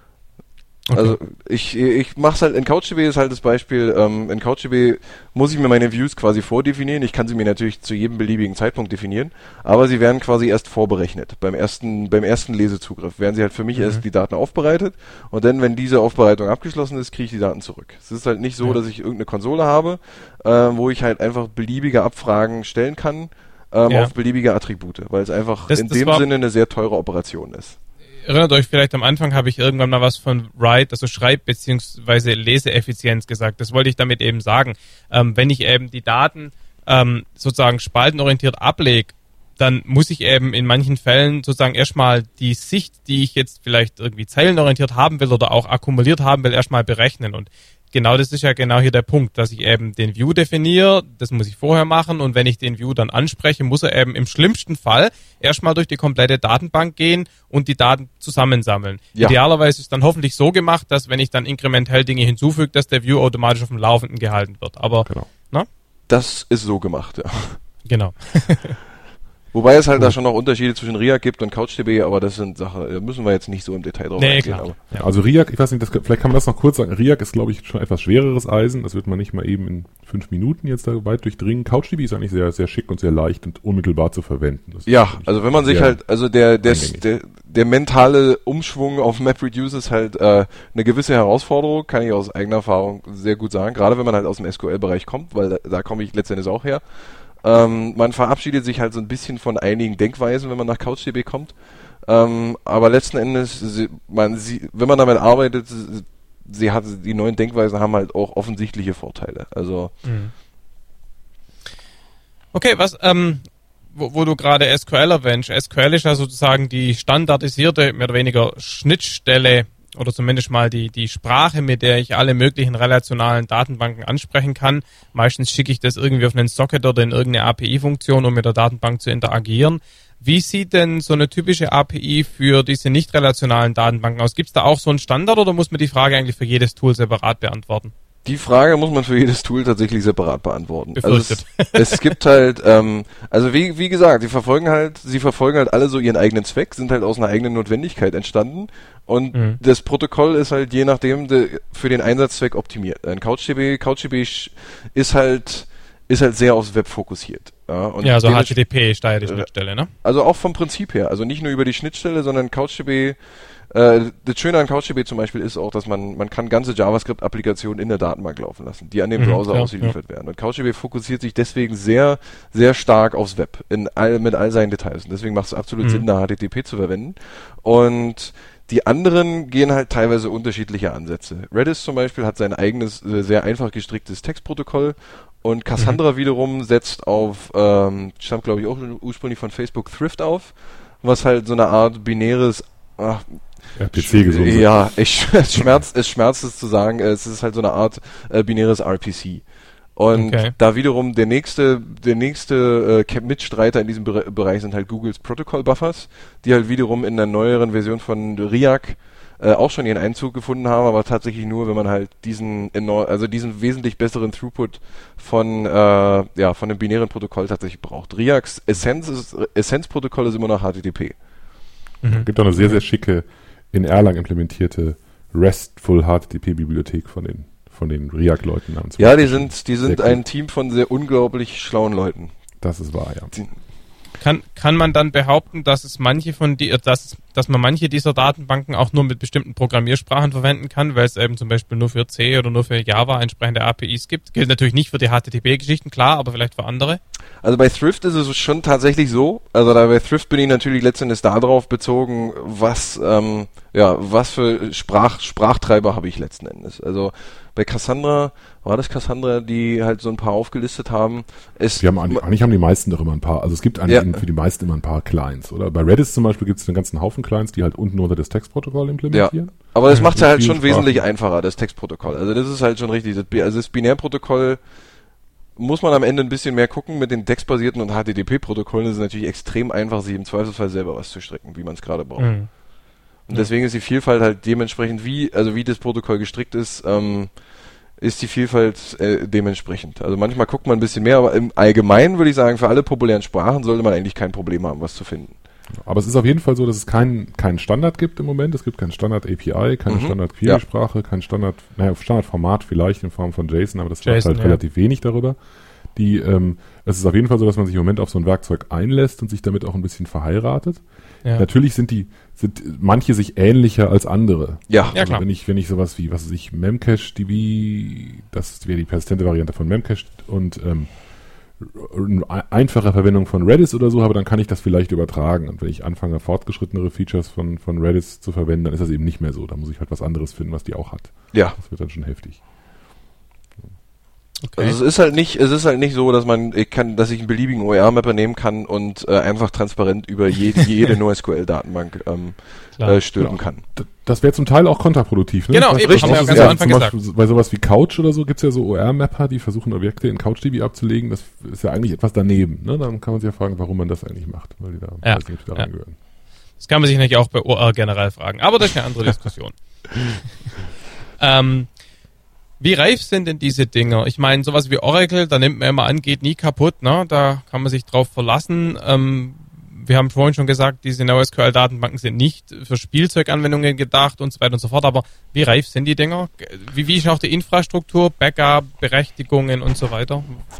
Okay. Also ich, ich mach's halt, in CouchDB ist halt das Beispiel, ähm, in CouchDB muss ich mir meine Views quasi vordefinieren. Ich kann sie mir natürlich zu jedem beliebigen Zeitpunkt definieren, aber sie werden quasi erst vorberechnet. Beim ersten, beim ersten Lesezugriff werden sie halt für mich Mhm. erst die Daten aufbereitet und dann, wenn diese Aufbereitung abgeschlossen ist, kriege ich die Daten zurück. Es ist halt nicht so, Ja. dass ich irgendeine Konsole habe, äh, wo ich halt einfach beliebige Abfragen stellen kann ähm, Ja. auf beliebige Attribute, weil es einfach Das- in das dem war- Sinne eine sehr teure Operation ist. Erinnert euch vielleicht, am Anfang habe ich irgendwann mal was von Write, also Schreib- bzw. Leseeffizienz gesagt. Das wollte ich damit eben sagen. Ähm, wenn ich eben die Daten ähm, sozusagen spaltenorientiert ablege, dann muss ich eben in manchen Fällen sozusagen erstmal die Sicht, die ich jetzt vielleicht irgendwie zeilenorientiert haben will oder auch akkumuliert haben will, erstmal berechnen. Und genau das ist ja genau hier der Punkt, dass ich eben den View definiere, das muss ich vorher machen, und wenn ich den View dann anspreche, muss er eben im schlimmsten Fall erstmal durch die komplette Datenbank gehen und die Daten zusammensammeln. Ja. Idealerweise ist es dann hoffentlich so gemacht, dass wenn ich dann inkrementell Dinge hinzufüge, dass der View automatisch auf dem Laufenden gehalten wird. Aber, Genau. na? Das ist so gemacht, ja. Genau. Wobei es halt da schon noch Unterschiede zwischen React gibt und CouchDB, aber das sind Sachen, da müssen wir jetzt nicht so im Detail drauf Nee, eingehen. klar. Aber Ja. Also Riak, ich weiß nicht, das, vielleicht kann man das noch kurz sagen. Riak ist, glaube ich, schon etwas schwereres Eisen. Das wird man nicht mal eben in fünf Minuten jetzt da weit durchdringen. CouchDB ist eigentlich sehr, sehr schick und sehr leicht und unmittelbar zu verwenden. Das ja, ist also wenn man sich sehr halt, also der, der, eingängig. der, der mentale Umschwung auf MapReduce ist halt äh, eine gewisse Herausforderung, kann ich aus eigener Erfahrung sehr gut sagen, gerade wenn man halt aus dem S Q L-Bereich kommt, weil da, da komme ich letztendlich auch her. Ähm, man verabschiedet sich halt so ein bisschen von einigen Denkweisen, wenn man nach CouchDB kommt. Ähm, aber letzten Endes, sie, man, sie, wenn man damit arbeitet, sie, sie hat, die neuen Denkweisen haben halt auch offensichtliche Vorteile. Also Mhm. Okay, was, ähm, wo, wo du gerade S Q L erwähnst. S Q L ist ja sozusagen die standardisierte, mehr oder weniger Schnittstelle oder zumindest mal die, die Sprache, mit der ich alle möglichen relationalen Datenbanken ansprechen kann. Meistens schicke ich das irgendwie auf einen Socket oder in irgendeine A P I-Funktion, um mit der Datenbank zu interagieren. Wie sieht denn so eine typische A P I für diese nicht relationalen Datenbanken aus? Gibt es da auch so einen Standard oder muss man die Frage eigentlich für jedes Tool separat beantworten? die Frage muss man für jedes Tool tatsächlich separat beantworten. Also es, Befürchtet. es gibt halt, ähm, also wie, wie gesagt, sie verfolgen halt, sie verfolgen halt alle so ihren eigenen Zweck, sind halt aus einer eigenen Notwendigkeit entstanden und Mhm. das Protokoll ist halt je nachdem de, für den Einsatzzweck optimiert. Ein CouchDB, CouchDB sch- ist halt, ist halt sehr aufs Web fokussiert. Ja, und Ja, so dementsprechend- H T T P ist da ja die Schnittstelle, ne? also auch vom Prinzip her, also nicht nur über die Schnittstelle, sondern CouchDB, äh, das Schöne an CouchDB zum Beispiel ist auch, dass man, man kann ganze JavaScript-Applikationen in der Datenbank laufen lassen, die an dem Mhm, Browser klar, ausgeliefert werden. Und CouchDB fokussiert sich deswegen sehr, sehr stark aufs Web, in all, mit all seinen Details. Und deswegen macht es absolut Mhm. Sinn, da H T T P zu verwenden. Und die anderen gehen halt teilweise unterschiedliche Ansätze. Redis zum Beispiel hat sein eigenes, äh, sehr einfach gestricktes Textprotokoll und Cassandra Mhm. wiederum setzt auf, ähm, stammt glaube ich auch ursprünglich von Facebook, Thrift auf, was halt so eine Art binäres, ach, R P C gesund. ja, ich, es schmerzt, es schmerzt es zu sagen, es ist halt so eine Art äh, binäres R P C. Und Okay. da wiederum der nächste, der nächste äh, Mitstreiter in diesem Bere- Bereich sind halt Googles Protocol Buffers, die halt wiederum in der neueren Version von Riak äh, auch schon ihren Einzug gefunden haben, aber tatsächlich nur, wenn man halt diesen enorm, also diesen wesentlich besseren Throughput von äh, ja von dem binären Protokoll tatsächlich braucht. Riaks Essenz ist, Essenzprotokoll ist immer noch H T T P. Mhm. Es gibt auch eine sehr, sehr schicke, in Erlang implementierte RESTful H T T P-Bibliothek von den, von den Riak-Leuten namens. Ja, die sind, die sind Sehr cool. ein Team von sehr unglaublich schlauen Leuten. Das ist wahr, ja. Die, Kann, kann man dann behaupten, dass es manche von die, dass, dass man manche dieser Datenbanken auch nur mit bestimmten Programmiersprachen verwenden kann, weil es eben zum Beispiel nur für C oder nur für Java entsprechende A P Is gibt? Gilt natürlich nicht für die H T T P-Geschichten, klar, aber vielleicht für andere. Also bei Thrift ist es schon tatsächlich so. Also da bei Thrift bin ich natürlich letztendlich darauf bezogen, was, ähm, ja, was für Sprach, Sprachtreiber habe ich letzten Endes. Also bei Cassandra, war das Cassandra, die halt so ein paar aufgelistet haben. Es wir haben eigentlich, eigentlich haben die meisten doch immer ein paar, also es gibt eigentlich ja. für die meisten immer ein paar Clients, oder? Bei Redis zum Beispiel gibt es einen ganzen Haufen Clients, die halt unten unter das Textprotokoll implementieren. Ja. Aber das mhm. macht es ja halt schon Sprachen. wesentlich einfacher, das Textprotokoll. Also das ist halt schon richtig. Das, also das Binärprotokoll muss man am Ende ein bisschen mehr gucken. Mit den textbasierten und H T T P-Protokollen ist es natürlich extrem einfach, sich im Zweifelsfall selber was zu stricken, wie man es gerade braucht. Mhm. Und deswegen ist die Vielfalt halt dementsprechend, wie, also wie das Protokoll gestrickt ist, ähm, ist die Vielfalt äh, dementsprechend. Also manchmal guckt man ein bisschen mehr, aber im Allgemeinen würde ich sagen, für alle populären Sprachen sollte man eigentlich kein Problem haben, was zu finden. Aber es ist auf jeden Fall so, dass es keinen keinen Standard gibt im Moment. Es gibt keinen Standard-A P I, keine Mhm. Standard-Query-Sprache, kein Standard, naja, Standardformat vielleicht in Form von JSON, aber das JSON, sagt halt ja. relativ wenig darüber. Die, ähm, es ist auf jeden Fall so, dass man sich im Moment auf so ein Werkzeug einlässt und sich damit auch ein bisschen verheiratet. Ja. Natürlich sind die, sind manche sich ähnlicher als andere. Ja, Ja, Also klar. wenn ich, wenn ich sowas wie, was weiß ich, Memcache-D B, das wäre die persistente Variante von Memcache und ähm, eine einfache Verwendung von Redis oder so habe, dann kann ich das vielleicht übertragen. Und wenn ich anfange, fortgeschrittenere Features von, von Redis zu verwenden, dann ist das eben nicht mehr so. Da muss ich halt was anderes finden, was die auch hat. ja. Das wird dann schon heftig. Okay. Also es ist halt nicht, es ist halt nicht so, dass man, ich kann, dass ich einen beliebigen O E R-Mapper nehmen kann und äh, einfach transparent über jede, jede NoSQL-Datenbank ähm, äh, stülpen Genau. kann. D- Das wäre zum Teil auch kontraproduktiv. Ne? Genau, Das eben, heißt, haben wir das ja ist ganz am Anfang zum gesagt. Beispiel bei sowas wie Couch oder so gibt es ja so O R-Mapper, die versuchen Objekte in CouchDB abzulegen. Das ist ja eigentlich etwas daneben. Ne? Dann kann man sich ja fragen, warum man das eigentlich macht. Weil die da, Ja, weiß nicht, ob die da ja. reingehören. Das kann man sich natürlich auch bei O R generell fragen, aber das ist eine andere Diskussion. ähm, wie reif sind denn diese Dinger? Ich meine, sowas wie Oracle, da nimmt man immer an, geht nie kaputt, ne? Da kann man sich drauf verlassen. Ähm, wir haben vorhin schon gesagt, diese NoSQL-Datenbanken sind nicht für Spielzeuganwendungen gedacht und so weiter und so fort, aber wie reif sind die Dinger? Wie, wie ist auch die Infrastruktur, Backup, Berechtigungen und so weiter?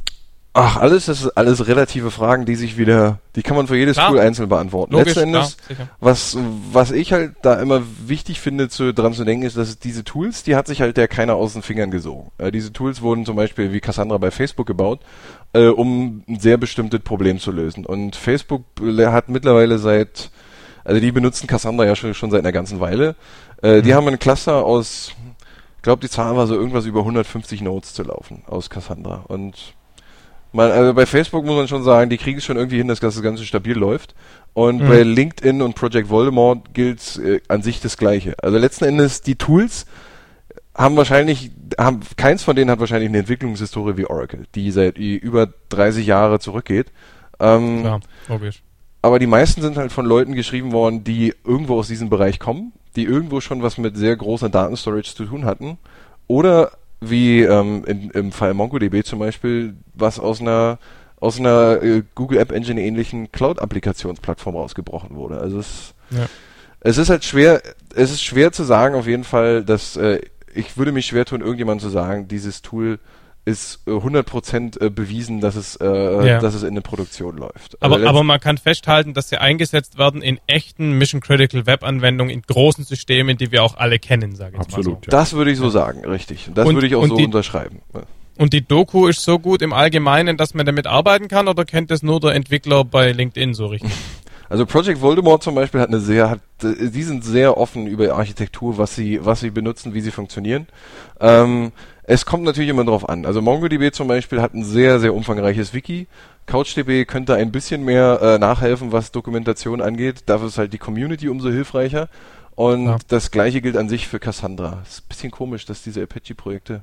Ach, alles, das ist alles relative Fragen, die sich wieder, die kann man für jedes Klar. Tool einzeln beantworten. Logisch, Letzten Endes, klar, sicher. was, was ich halt da immer wichtig finde, zu, dran zu denken, ist, dass diese Tools, die hat sich halt der keiner aus den Fingern gesogen. Äh, diese Tools wurden zum Beispiel wie Cassandra bei Facebook gebaut, äh, um ein sehr bestimmtes Problem zu lösen. Und Facebook hat mittlerweile seit, also die benutzen Cassandra ja schon, schon seit einer ganzen Weile. Äh, mhm. Die haben ein Cluster aus, ich glaube, die Zahl war so irgendwas über hundertfünfzig Nodes zu laufen aus Cassandra. Und Man, also bei Facebook muss man schon sagen, die kriegen es schon irgendwie hin, dass das Ganze stabil läuft. Und mhm. bei LinkedIn und Project Voldemort gilt äh, an sich das Gleiche. Also letzten Endes, die Tools haben wahrscheinlich, haben keins von denen hat wahrscheinlich eine Entwicklungshistorie wie Oracle, die seit über dreißig Jahre zurückgeht. Ähm, Klar, logisch. aber die meisten sind halt von Leuten geschrieben worden, die irgendwo aus diesem Bereich kommen, die irgendwo schon was mit sehr großer Datenstorage zu tun hatten. Oder wie ähm, in, im Fall MongoDB zum Beispiel, was aus einer aus einer äh, Google App Engine ähnlichen Cloud-Applikationsplattform rausgebrochen wurde. Also es, Ja. es ist halt schwer, es ist schwer zu sagen auf jeden Fall, dass äh, ich würde mich schwer tun, irgendjemand zu sagen, dieses Tool ist äh, hundert Prozent äh, bewiesen, dass es, äh, Ja. dass es in der Produktion läuft. Aber, Also aber man kann festhalten, dass sie eingesetzt werden in echten Mission-Critical-Web-Anwendungen, in großen Systemen, die wir auch alle kennen, sage ich Absolut, mal so. ja. das würde ich so sagen, richtig. Das Und- würde ich auch und so die- unterschreiben. Und die Doku ist so gut im Allgemeinen, dass man damit arbeiten kann, oder kennt das nur der Entwickler bei LinkedIn so richtig? Also Project Voldemort zum Beispiel hat eine sehr, hat, äh, die sind sehr offen über Architektur, was sie, was sie benutzen, wie sie funktionieren. Ähm, es kommt natürlich immer drauf an. Also MongoDB zum Beispiel hat ein sehr, sehr umfangreiches Wiki. CouchDB könnte ein bisschen mehr äh, nachhelfen, was Dokumentation angeht. Dafür ist halt die Community umso hilfreicher. Und Ja. das Gleiche gilt an sich für Cassandra. Es ist ein bisschen komisch, dass diese Apache-Projekte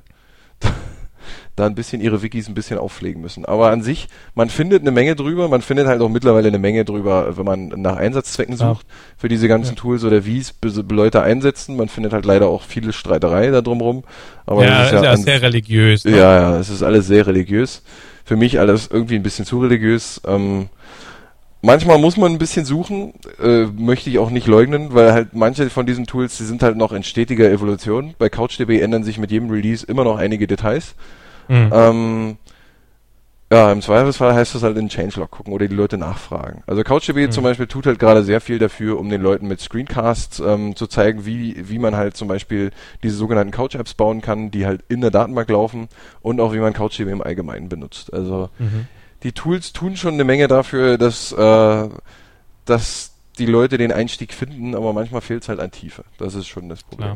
da ein bisschen ihre Wikis ein bisschen aufpflegen müssen. Aber an sich, man findet eine Menge drüber, man findet halt auch mittlerweile eine Menge drüber, wenn man nach Einsatzzwecken Ja. sucht, für diese ganzen Ja. Tools oder wie es be- Leute einsetzen. Man findet halt leider auch viele Streiterei da drumrum. Aber ja, das ist ja, an- sehr religiös. Ne? ja, ja, es ist alles sehr religiös. Für mich alles irgendwie ein bisschen zu religiös. Ähm, manchmal muss man ein bisschen suchen, äh, möchte ich auch nicht leugnen, weil halt manche von diesen Tools, die sind halt noch in stetiger Evolution. Bei CouchDB ändern sich mit jedem Release immer noch einige Details. Mhm. Ähm, ja, im Zweifelsfall heißt das halt in Changelog gucken oder die Leute nachfragen. Also CouchDB Mhm. zum Beispiel tut halt gerade sehr viel dafür, um den Leuten mit Screencasts ähm, zu zeigen, wie wie man halt zum Beispiel diese sogenannten Couch-Apps bauen kann, die halt in der Datenbank laufen und auch wie man CouchDB im Allgemeinen benutzt. Also Mhm. die Tools tun schon eine Menge dafür, dass, äh, dass die Leute den Einstieg finden, aber manchmal fehlt es halt an Tiefe. Das ist schon das Problem. Klar.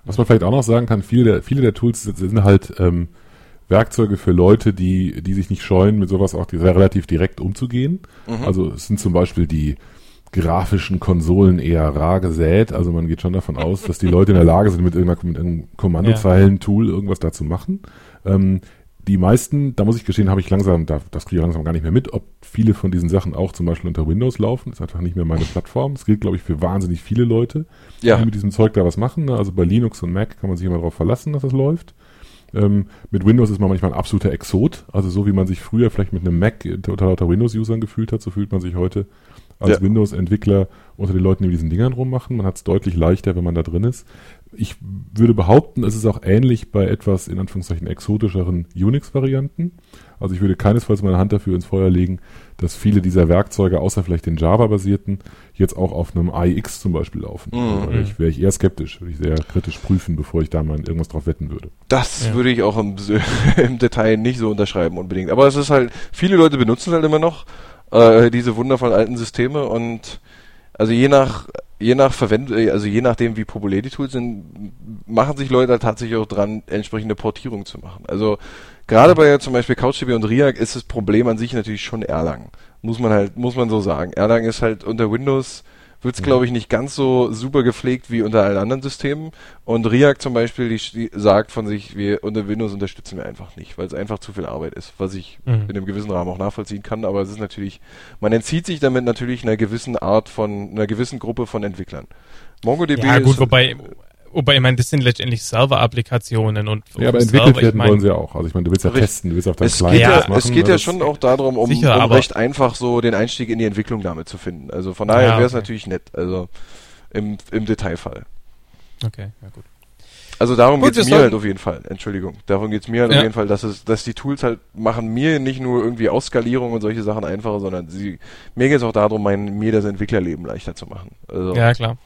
Was man vielleicht auch noch sagen kann, viele der, viele der Tools sind halt ähm, Werkzeuge für Leute, die die sich nicht scheuen, mit sowas auch sehr relativ direkt umzugehen. Mhm. Also es sind zum Beispiel die grafischen Konsolen eher rar gesät. Also man geht schon davon aus, dass die Leute in der Lage sind, mit irgendeiner, mit irgendeinem Kommandozeilen-Tool irgendwas da zu machen. Ähm, die meisten, da muss ich gestehen, habe ich langsam, da, das kriege ich langsam gar nicht mehr mit, ob viele von diesen Sachen auch zum Beispiel unter Windows laufen. Das ist einfach nicht mehr meine Plattform. Das gilt, glaube ich, für wahnsinnig viele Leute, ja. die mit diesem Zeug da was machen. Also bei Linux und Mac kann man sich immer darauf verlassen, dass das läuft. Ähm, mit Windows ist man manchmal ein absoluter Exot. Also so wie man sich früher vielleicht mit einem Mac unter lauter Windows-Usern gefühlt hat, so fühlt man sich heute als ja. Windows-Entwickler unter den Leuten, die mit diesen Dingern rummachen. Man hat es deutlich leichter, wenn man da drin ist. Ich würde behaupten, es ist auch ähnlich bei etwas, in Anführungszeichen, exotischeren Unix-Varianten. Also ich würde keinesfalls meine Hand dafür ins Feuer legen, dass viele dieser Werkzeuge, außer vielleicht den Java-basierten, jetzt auch auf einem I X zum Beispiel laufen. Mhm. Da wäre ich eher skeptisch, würde ich sehr kritisch prüfen, bevor ich da mal irgendwas drauf wetten würde. Das ja. würde ich auch im, im Detail nicht so unterschreiben unbedingt. Aber es ist halt, viele Leute benutzen es halt immer noch, äh, diese wundervollen alten Systeme, und also je nach je nach Verwendung, also je nachdem wie populär die Tools sind, machen sich Leute tatsächlich auch dran, entsprechende Portierung zu machen. Also gerade bei ja, zum Beispiel CouchDB und Riak ist das Problem an sich natürlich schon Erlang. Muss man halt, muss man so sagen. Erlang ist halt unter Windows, wird's glaube ich nicht ganz so super gepflegt wie unter allen anderen Systemen. Und Riak zum Beispiel, die, die sagt von sich, wir unter Windows unterstützen wir einfach nicht, weil es einfach zu viel Arbeit ist, was ich mhm. in einem gewissen Rahmen auch nachvollziehen kann. Aber es ist natürlich, man entzieht sich damit natürlich einer gewissen Art von, einer gewissen Gruppe von Entwicklern. MongoDB ja, gut, ist, wobei, wobei, ich meine, das sind letztendlich Server-Applikationen und ja, aber entwickelt Server, werden ich mein, wollen sie auch. Also ich meine, du willst ja richtig. testen, du willst auf deinem Client ja, was machen. Es geht ja schon auch darum, um, sicher, um recht einfach so den Einstieg in die Entwicklung damit zu finden. Also von daher ja, wäre es okay. natürlich nett, also im, im Detailfall. Okay, ja gut. Also darum geht es mir halt auf jeden Fall, Entschuldigung, darum geht es mir halt ja. auf jeden Fall, dass es, dass die Tools halt machen mir nicht nur irgendwie Ausskalierung und solche Sachen einfacher, sondern sie, mir geht es auch darum, mein, mir das Entwicklerleben leichter zu machen. Also, ja, klar.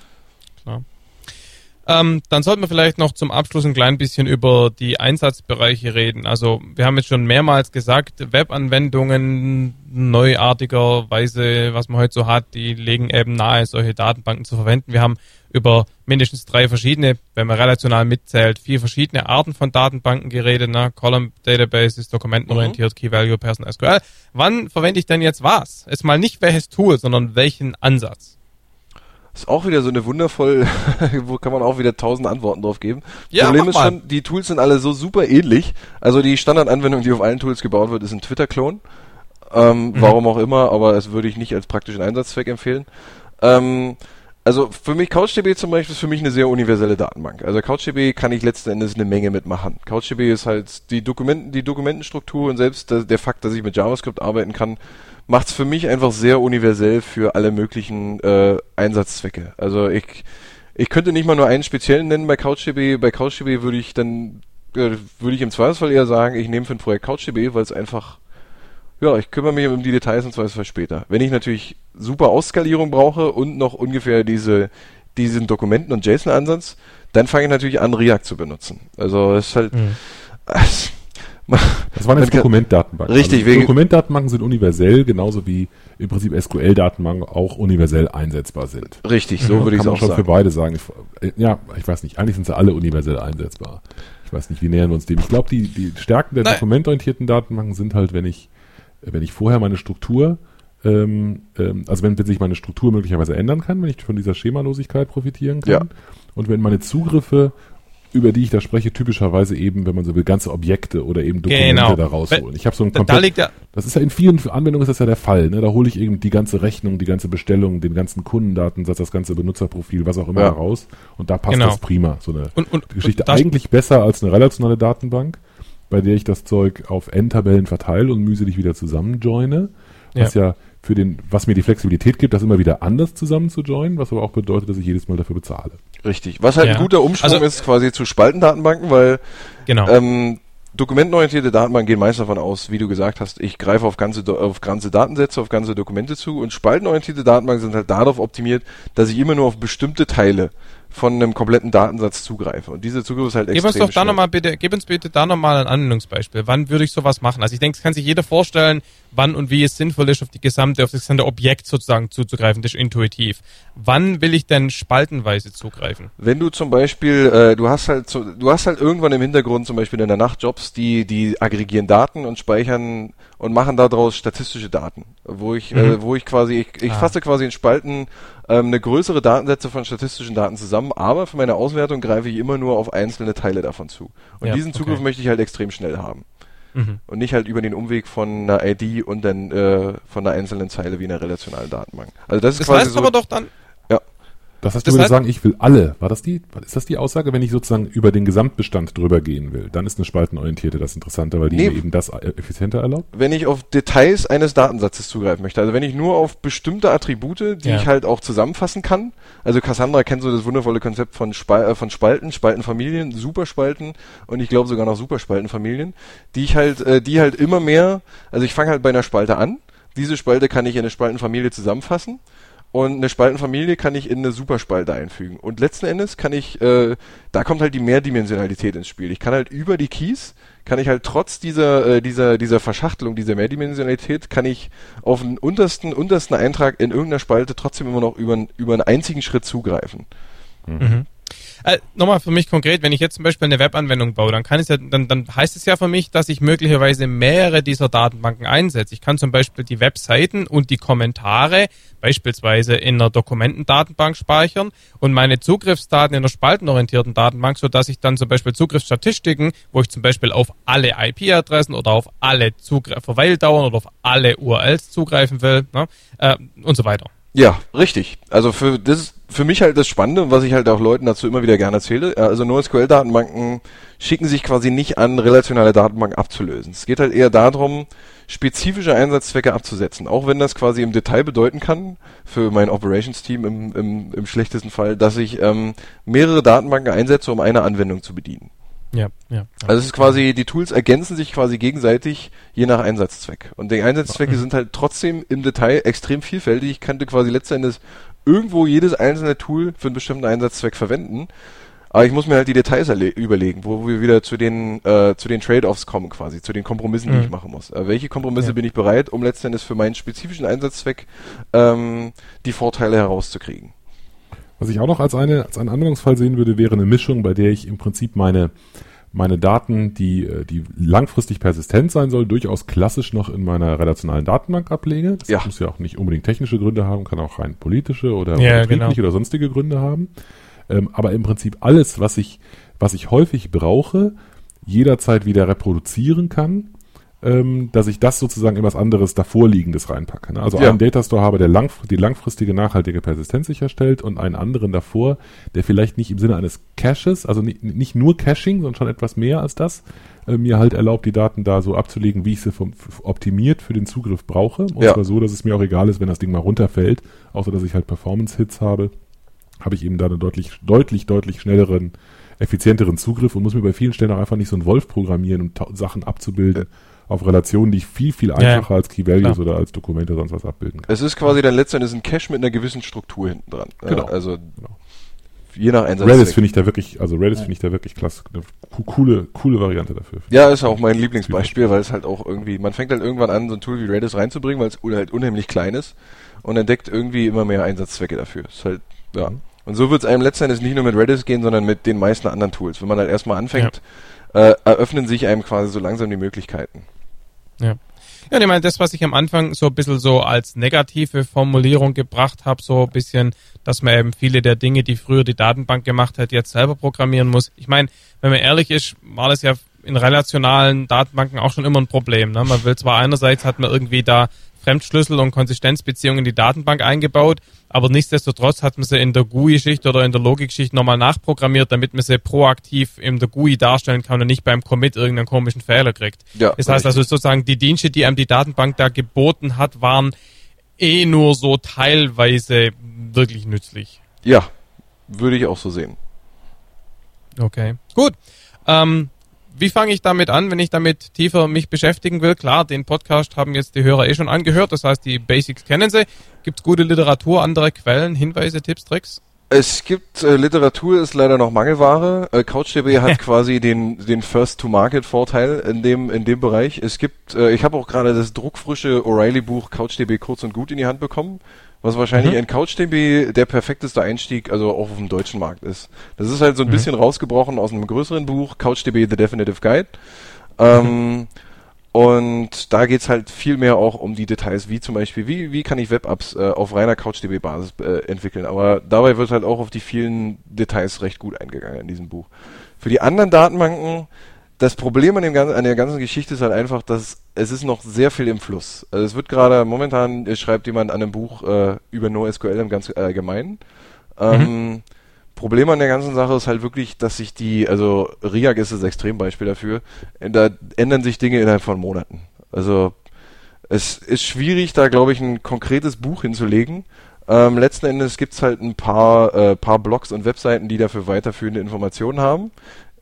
Klar. Ähm, dann sollten wir vielleicht noch zum Abschluss ein klein bisschen über die Einsatzbereiche reden. Also wir haben jetzt schon mehrmals gesagt, Webanwendungen neuartigerweise, was man heute so hat, die legen eben nahe, solche Datenbanken zu verwenden. Wir haben über mindestens drei verschiedene, wenn man relational mitzählt, vier verschiedene Arten von Datenbanken geredet. Ne? Column Databases, dokumentenorientiert, mhm. Key Value, Person S Q L. Wann verwende ich denn jetzt was? Jetzt mal nicht welches Tool, sondern welchen Ansatz? Ist auch wieder so eine wundervoll, wo kann man auch wieder tausend Antworten drauf geben. Ja, Problem ist schon, die Tools sind alle so super ähnlich. Also die Standardanwendung, die auf allen Tools gebaut wird, ist ein Twitter-Klon. Ähm, mhm. Warum auch immer, aber das würde ich nicht als praktischen Einsatzzweck empfehlen. Ähm, also für mich, CouchDB zum Beispiel, ist für mich eine sehr universelle Datenbank. Also CouchDB kann ich letzten Endes eine Menge mitmachen. CouchDB ist halt die Dokumenten, die Dokumentenstruktur und selbst der, der Fakt, dass ich mit JavaScript arbeiten kann, macht es für mich einfach sehr universell für alle möglichen äh, Einsatzzwecke. Also ich ich könnte nicht mal nur einen speziellen nennen bei CouchDB. Bei CouchDB würde ich dann äh, würde ich im Zweifelsfall eher sagen, ich nehme für ein Projekt CouchDB, weil es einfach ja, ich kümmere mich um die Details im Zweifelsfall später. Wenn ich natürlich super Ausskalierung brauche und noch ungefähr diese diesen Dokumenten- und JSON-Ansatz, dann fange ich natürlich an, Riak zu benutzen. Also es ist halt mhm. es, Das waren jetzt Dokumentdatenbanken. Richtig. Also Dokumentdatenbanken sind universell, genauso wie im Prinzip S Q L-Datenbanken auch universell einsetzbar sind. Richtig, so ja, würde ich es auch schon sagen. Für beide sagen. Ich, ja, ich weiß nicht. Eigentlich sind sie alle universell einsetzbar. Ich weiß nicht, wie nähern wir uns dem. Ich glaube, die, die Stärken der Nein. dokumentorientierten Datenbanken sind halt, wenn ich, wenn ich vorher meine Struktur, ähm, ähm, also wenn, wenn sich meine Struktur möglicherweise ändern kann, wenn ich von dieser Schemalosigkeit profitieren kann. Ja. Und wenn meine Zugriffe, über die ich da spreche, typischerweise eben, wenn man so will, ganze Objekte oder eben Dokumente genau. da rausholen. Ich habe so ein komplett, da liegt da das ist ja in vielen Anwendungen ist das ja der Fall. Ne? Da hole ich eben die ganze Rechnung, die ganze Bestellung, den ganzen Kundendatensatz, das ganze Benutzerprofil, was auch immer ja. raus. Und da passt genau. das prima. So eine und, und, Geschichte und eigentlich besser als eine relationale Datenbank, bei der ich das Zeug auf N-Tabellen verteile und mühselig wieder zusammenjoine. Was ja. ja für den, was mir die Flexibilität gibt, das immer wieder anders zusammen zu joinen, was aber auch bedeutet, dass ich jedes Mal dafür bezahle. Richtig. Was halt ja. ein guter Umschwung also, ist quasi zu Spaltendatenbanken, weil genau. ähm, dokumentenorientierte Datenbanken gehen meist davon aus, wie du gesagt hast, ich greife auf ganze, auf ganze Datensätze, auf ganze Dokumente zu, und spaltenorientierte Datenbanken sind halt darauf optimiert, dass ich immer nur auf bestimmte Teile von einem kompletten Datensatz zugreife. Und diese Zugriff ist halt gib extrem uns doch da schnell. noch mal bitte, gib uns bitte da nochmal ein Anwendungsbeispiel. Wann würde ich sowas machen? Also ich denke, es kann sich jeder vorstellen, wann und wie es sinnvoll ist, auf die gesamte, auf das gesamte Objekt sozusagen zuzugreifen. Das ist intuitiv. Wann will ich denn spaltenweise zugreifen? Wenn du zum Beispiel, äh, du hast halt so, du hast halt irgendwann im Hintergrund zum Beispiel in der Nacht Jobs, die, die aggregieren Daten und speichern und machen daraus statistische Daten, wo ich, mhm. äh, wo ich quasi, ich, ich ah. fasse quasi in Spalten ähm, eine größere Datensätze von statistischen Daten zusammen, aber für meine Auswertung greife ich immer nur auf einzelne Teile davon zu. Und ja, diesen Zugriff okay. möchte ich halt extrem schnell haben. Mhm. Und nicht halt über den Umweg von einer I D und dann äh, von einer einzelnen Zeile wie einer relationalen Datenbank. Also das ist das quasi heißt so, aber doch dann, Das heißt, du würdest sagen, ich will alle. War das die, ist das die Aussage, wenn ich sozusagen über den Gesamtbestand drüber gehen will? Dann ist eine spaltenorientierte das interessanter, weil die nee, mir eben das effizienter erlaubt? Wenn ich auf Details eines Datensatzes zugreifen möchte, also wenn ich nur auf bestimmte Attribute, die ja. ich halt auch zusammenfassen kann, also Cassandra kennt so das wundervolle Konzept von, Spal äh, von Spalten, Spaltenfamilien, Superspalten und ich glaube sogar noch Superspaltenfamilien, die ich halt, äh, die halt immer mehr, also ich fange halt bei einer Spalte an, diese Spalte kann ich in eine Spaltenfamilie zusammenfassen. Und eine Spaltenfamilie kann ich in eine Superspalte einfügen. Und letzten Endes kann ich, äh, da kommt halt die Mehrdimensionalität ins Spiel. Ich kann halt über die Keys, kann ich halt trotz dieser, äh, dieser, dieser Verschachtelung, dieser Mehrdimensionalität, kann ich auf den untersten, untersten Eintrag in irgendeiner Spalte trotzdem immer noch über, über einen einzigen Schritt zugreifen. Mhm. Äh, nochmal für mich konkret, wenn ich jetzt zum Beispiel eine Webanwendung baue, dann kann es ja, dann, dann heißt es ja für mich, dass ich möglicherweise mehrere dieser Datenbanken einsetze. Ich kann zum Beispiel die Webseiten und die Kommentare beispielsweise in einer Dokumentendatenbank speichern und meine Zugriffsdaten in einer spaltenorientierten Datenbank, sodass ich dann zum Beispiel Zugriffsstatistiken, wo ich zum Beispiel auf alle I P-Adressen oder auf alle Zugriff- Verweildauern oder auf alle U R Ls zugreifen will, ne, äh, und so weiter. Ja, richtig. Also für das ist für mich halt das Spannende, was ich halt auch Leuten dazu immer wieder gerne erzähle. Also NoSQL-Datenbanken schicken sich quasi nicht an, relationale Datenbanken abzulösen. Es geht halt eher darum, spezifische Einsatzzwecke abzusetzen. Auch wenn das quasi im Detail bedeuten kann, für mein Operations-Team im, im, im schlechtesten Fall, dass ich ähm, mehrere Datenbanken einsetze, um eine Anwendung zu bedienen. Ja, ja. Also es ist quasi, die Tools ergänzen sich quasi gegenseitig je nach Einsatzzweck. Und die Einsatzzwecke sind halt trotzdem im Detail extrem vielfältig. Ich könnte quasi letzten Endes irgendwo jedes einzelne Tool für einen bestimmten Einsatzzweck verwenden. Aber ich muss mir halt die Details überlegen, wo wir wieder zu den äh, zu den Trade-offs kommen quasi, zu den Kompromissen, mhm. die ich machen muss. Äh, welche Kompromisse ja. bin ich bereit, um letzten Endes für meinen spezifischen Einsatzzweck ähm, die Vorteile herauszukriegen? Was ich auch noch als eine als einen Anwendungsfall sehen würde, wäre eine Mischung, bei der ich im Prinzip meine meine Daten, die die langfristig persistent sein soll, durchaus klassisch noch in meiner relationalen Datenbank ablege. Das ja. muss ja auch nicht unbedingt technische Gründe haben, kann auch rein politische oder ja, betriebliche genau. oder sonstige Gründe haben. Ähm, aber im Prinzip alles, was ich was ich häufig brauche, jederzeit wieder reproduzieren kann, ähm, dass ich das sozusagen in was anderes davorliegendes reinpacke. Ne? Also ja. einen Datastore habe, der lang, die langfristige, nachhaltige Persistenz sicherstellt und einen anderen davor, der vielleicht nicht im Sinne eines Caches, also nicht, nicht nur Caching, sondern schon etwas mehr als das, äh, mir halt erlaubt, die Daten da so abzulegen, wie ich sie vom, f- optimiert für den Zugriff brauche. Und ja. zwar so, dass es mir auch egal ist, wenn das Ding mal runterfällt, außer dass ich halt Performance-Hits habe, habe ich eben da einen deutlich, deutlich, deutlich schnelleren, effizienteren Zugriff und muss mir bei vielen Stellen auch einfach nicht so einen Wolf programmieren, um ta- Sachen abzubilden. Ja. Auf Relationen, die ich viel, viel einfacher ja, als Key Values klar. oder als Dokumente sonst was abbilden kann. Es ist quasi dann letztendlich ein Cache mit einer gewissen Struktur hinten dran. Genau. Also genau. je nach Einsatz. Redis finde ich da wirklich, also Redis ja. finde ich da wirklich klasse, eine coole, coole Variante dafür. Ja, ist auch mein Lieblingsbeispiel, weil es halt auch irgendwie, man fängt halt irgendwann an, so ein Tool wie Redis reinzubringen, weil es halt unheimlich klein ist und entdeckt irgendwie immer mehr Einsatzzwecke dafür. Ist halt, ja. Mhm. Und so wird es einem letztendlich nicht nur mit Redis gehen, sondern mit den meisten anderen Tools. Wenn man halt erstmal anfängt, ja. äh, eröffnen sich einem quasi so langsam die Möglichkeiten. Ja. Ja, ich meine, das, was ich am Anfang so ein bisschen so als negative Formulierung gebracht habe, so ein bisschen, dass man eben viele der Dinge, die früher die Datenbank gemacht hat, jetzt selber programmieren muss. Ich meine, wenn man ehrlich ist, war das ja in relationalen Datenbanken auch schon immer ein Problem. Ne? Man will zwar einerseits, hat man irgendwie da Fremdschlüssel und Konsistenzbeziehungen in die Datenbank eingebaut, aber nichtsdestotrotz hat man sie in der G U I-Schicht oder in der Logik-Schicht nochmal nachprogrammiert, damit man sie proaktiv in der G U I darstellen kann und nicht beim Commit irgendeinen komischen Fehler kriegt. Ja, das heißt also sozusagen, die Dienste, die einem die Datenbank da geboten hat, waren eh nur so teilweise wirklich nützlich. Ja, würde ich auch so sehen. Okay, gut. Ähm, Wie fange ich damit an, wenn ich damit tiefer mich beschäftigen will? Klar, den Podcast haben jetzt die Hörer eh schon angehört, das heißt, die Basics kennen sie. Gibt es gute Literatur, andere Quellen, Hinweise, Tipps, Tricks? Es gibt, äh, Literatur ist leider noch Mangelware. Äh, CouchDB hat quasi den den First-to-Market-Vorteil in dem in dem Bereich. Es gibt, äh, ich habe auch gerade das druckfrische O'Reilly-Buch CouchDB kurz und gut in die Hand bekommen, was wahrscheinlich mhm. in CouchDB der perfekteste Einstieg, also auch auf dem deutschen Markt ist. Das ist halt so ein mhm. bisschen rausgebrochen aus einem größeren Buch, CouchDB The Definitive Guide. Ähm, mhm. Und da geht's halt viel mehr auch um die Details, wie zum Beispiel, wie wie kann ich Web-Apps äh, auf reiner CouchDB-Basis äh, entwickeln. Aber dabei wird halt auch auf die vielen Details recht gut eingegangen in diesem Buch. Für die anderen Datenbanken, das Problem an dem ganzen, an der ganzen Geschichte ist halt einfach, dass es ist noch sehr viel im Fluss. Also es wird gerade, momentan äh, schreibt jemand an einem Buch äh, über NoSQL im ganz allgemeinen. Ähm, mhm. Problem an der ganzen Sache ist halt wirklich, dass sich die, also Riak ist das Extrembeispiel dafür, da ändern sich Dinge innerhalb von Monaten. Also es ist schwierig, da glaube ich ein konkretes Buch hinzulegen. Ähm, letzten Endes gibt's halt ein paar, äh, paar Blogs und Webseiten, die dafür weiterführende Informationen haben.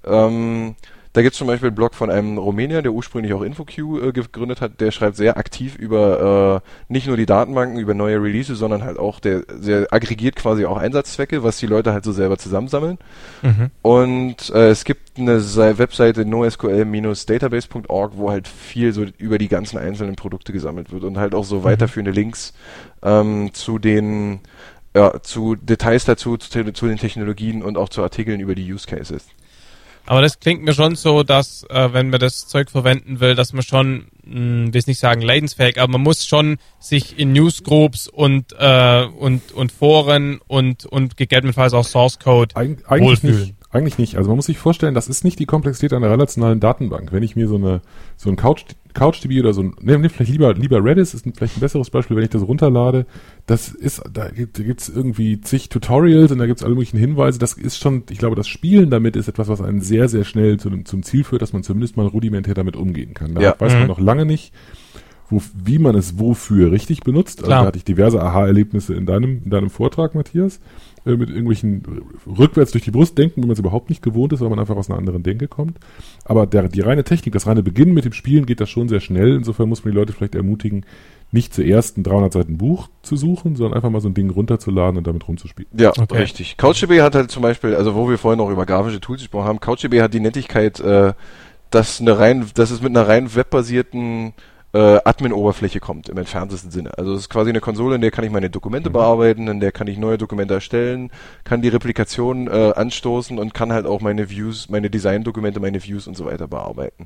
Ähm, Da gibt es zum Beispiel einen Blog von einem Rumänier, der ursprünglich auch InfoQ äh, gegründet hat, der schreibt sehr aktiv über äh, nicht nur die Datenbanken, über neue Releases, sondern halt auch, der sehr aggregiert quasi auch Einsatzzwecke, was die Leute halt so selber zusammensammeln. Mhm. Und äh, es gibt eine Webseite NoSQL database punkt org, wo halt viel so über die ganzen einzelnen Produkte gesammelt wird und halt auch so mhm. weiterführende Links ähm, zu den ja, zu Details dazu, zu, zu den Technologien und auch zu Artikeln über die Use Cases. Aber das klingt mir schon so, dass, äh, wenn man das Zeug verwenden will, dass man schon, mh, will ich nicht sagen leidensfähig, aber man muss schon sich in Newsgroups und äh, und und Foren und und gegebenenfalls auch Source Code Eig- eigentlich wohlfühlen. Nicht, eigentlich nicht. Also man muss sich vorstellen, das ist nicht die Komplexität einer relationalen Datenbank. Wenn ich mir so eine so ein Couch CouchDB oder so ein, ne, ne, vielleicht lieber lieber Redis ist ein, vielleicht ein besseres Beispiel, wenn ich das runterlade, das ist, da gibt es irgendwie zig Tutorials und da gibt es alle möglichen Hinweise. Das ist schon, ich glaube, das Spielen damit ist etwas, was einen sehr, sehr schnell zu, zum Ziel führt, dass man zumindest mal rudimentär damit umgehen kann. Da ja. weiß man mhm. noch lange nicht, wo, wie man es wofür richtig benutzt. Also da hatte ich diverse Aha-Erlebnisse in deinem, in deinem Vortrag, Matthias, äh, mit irgendwelchen rückwärts durch die Brust denken, wenn man es überhaupt nicht gewohnt ist, weil man einfach aus einer anderen Denke kommt. Aber der, die reine Technik, das reine Beginnen mit dem Spielen geht das schon sehr schnell. Insofern muss man die Leute vielleicht ermutigen, nicht zuerst ein dreihundert Seiten Buch zu suchen, sondern einfach mal so ein Ding runterzuladen und damit rumzuspielen. Ja, okay. Richtig. CouchDB hat halt zum Beispiel, also wo wir vorhin auch über grafische Tools gesprochen haben, CouchDB hat die Nettigkeit, äh, dass eine rein, dass es mit einer rein webbasierten äh, Admin-Oberfläche kommt, im entferntesten Sinne. Also es ist quasi eine Konsole, in der kann ich meine Dokumente mhm. bearbeiten, in der kann ich neue Dokumente erstellen, kann die Replikation äh, anstoßen und kann halt auch meine Views, meine Design-Dokumente, meine Views und so weiter bearbeiten.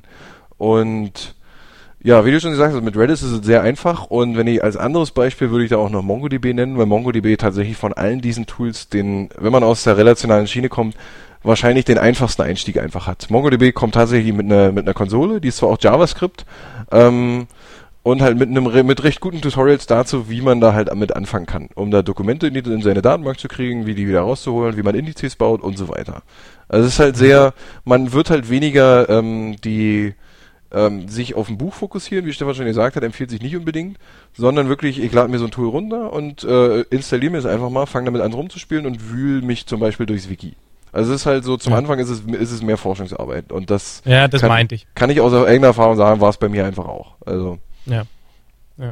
Und ja, wie du schon gesagt hast, mit Redis ist es sehr einfach und wenn ich als anderes Beispiel würde ich da auch noch MongoDB nennen, weil MongoDB tatsächlich von allen diesen Tools, den, wenn man aus der relationalen Schiene kommt, wahrscheinlich den einfachsten Einstieg einfach hat. MongoDB kommt tatsächlich mit einer mit einer Konsole, die ist zwar auch JavaScript, ähm, und halt mit einem mit recht guten Tutorials dazu, wie man da halt damit anfangen kann, um da Dokumente in, die, in seine Datenbank zu kriegen, wie die wieder rauszuholen, wie man Indizes baut und so weiter. Also es ist halt sehr, man wird halt weniger ähm, die ähm, sich auf ein Buch fokussieren, wie Stefan schon gesagt hat, empfiehlt sich nicht unbedingt, sondern wirklich, ich lade mir so ein Tool runter und äh, installiere mir es einfach mal, fange damit an rumzuspielen und wühle mich zum Beispiel durchs Wiki. Also es ist halt so, zum ja. Anfang ist es ist es mehr Forschungsarbeit und das, ja, das kann, meinte ich. Kann ich aus eigener Erfahrung sagen, war es bei mir einfach auch. Also ja, ja.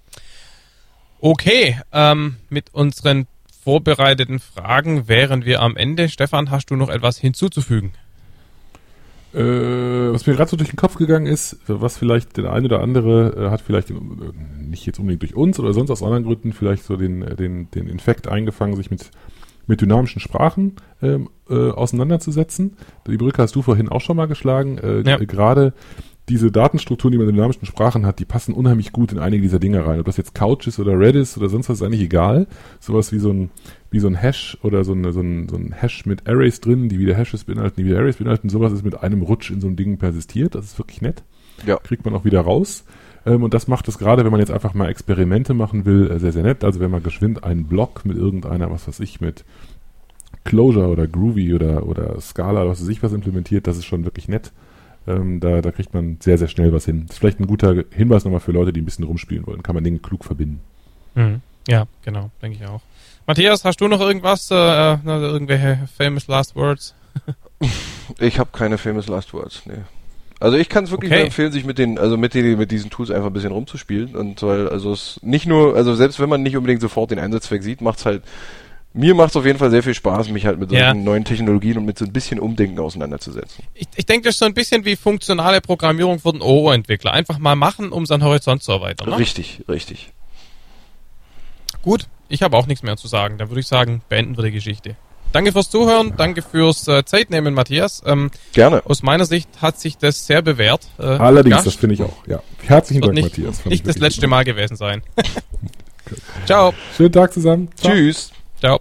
Okay, ähm, mit unseren vorbereiteten Fragen wären wir am Ende. Stefan, hast du noch etwas hinzuzufügen? Äh, was mir gerade so durch den Kopf gegangen ist, was vielleicht der eine oder andere äh, hat vielleicht äh, nicht jetzt unbedingt durch uns oder sonst aus anderen Gründen vielleicht so den den den Infekt eingefangen, sich mit mit dynamischen Sprachen ähm, äh, auseinanderzusetzen. Die Brücke hast du vorhin auch schon mal geschlagen. Äh, ja. g- Gerade diese Datenstrukturen, die man in dynamischen Sprachen hat, die passen unheimlich gut in einige dieser Dinge rein. Ob das jetzt Couch ist oder Redis oder sonst was, ist eigentlich egal. Sowas wie so ein wie so ein Hash oder so, eine, so, ein, so ein Hash mit Arrays drin, die wieder Hashes beinhalten, die wieder Arrays beinhalten. Sowas ist mit einem Rutsch in so einem Ding persistiert. Das ist wirklich nett. Ja. Kriegt man auch wieder raus. Ähm, und das macht es gerade, wenn man jetzt einfach mal Experimente machen will, äh, sehr, sehr nett. Also wenn man geschwind einen Block mit irgendeiner, was weiß ich, mit Clojure oder Groovy oder, oder Scala, was weiß ich was implementiert, das ist schon wirklich nett. Ähm, da, da kriegt man sehr, sehr schnell was hin. Das ist vielleicht ein guter Hinweis nochmal für Leute, die ein bisschen rumspielen wollen. Kann man Dinge klug verbinden. Mhm. Ja, genau, denke ich auch. Matthias, hast du noch irgendwas, äh, irgendwelche famous last words? Ich habe keine famous last words, nee. Also ich kann es wirklich okay. nur empfehlen, sich mit den, also mit den, mit diesen Tools einfach ein bisschen rumzuspielen und weil, also es nicht nur, also selbst wenn man nicht unbedingt sofort den Einsatzzweck sieht, macht's halt mir macht es auf jeden Fall sehr viel Spaß, mich halt mit solchen Ja. neuen Technologien und mit so ein bisschen Umdenken auseinanderzusetzen. Ich, ich denke, das ist so ein bisschen wie funktionale Programmierung für den O O-Entwickler. Einfach mal machen, um seinen Horizont zu erweitern. Ne? Richtig, richtig. Gut, ich habe auch nichts mehr zu sagen. Dann würde ich sagen, beenden wir die Geschichte. Danke fürs Zuhören, danke fürs äh, Zeitnehmen, Matthias. Ähm, Gerne. aus meiner Sicht hat sich das sehr bewährt. Äh, Allerdings, Gast. das finde ich auch. Ja. Herzlichen Wird Dank, nicht, Matthias. Fand nicht ich das wirklich letzte gut. Mal gewesen sein. Ciao. Schönen Tag zusammen. Ciao. Tschüss. Ciao.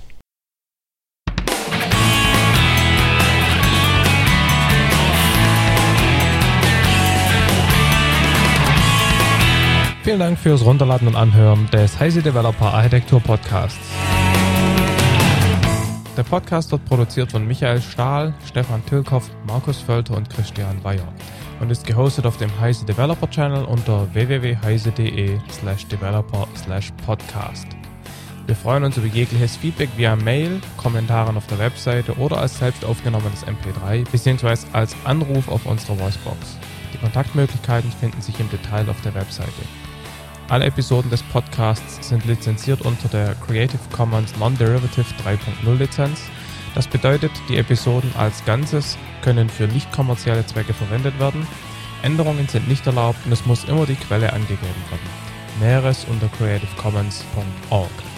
Vielen Dank fürs Runterladen und Anhören des Heise Developer Architektur Podcasts. Der Podcast wird produziert von Michael Stahl, Stefan Tilkoff, Markus Völter und Christian Weyer und ist gehostet auf dem Heise Developer Channel unter w w w punkt heise punkt d e slash developer slash podcast. Wir freuen uns über jegliches Feedback via Mail, Kommentaren auf der Webseite oder als selbst aufgenommenes M P drei bzw. als Anruf auf unserer Voicebox. Die Kontaktmöglichkeiten finden sich im Detail auf der Webseite. Alle Episoden des Podcasts sind lizenziert unter der Creative Commons Non-Derivative drei Punkt null Lizenz. Das bedeutet, die Episoden als Ganzes können für nicht kommerzielle Zwecke verwendet werden. Änderungen sind nicht erlaubt und es muss immer die Quelle angegeben werden. Näheres unter creative commons punkt org.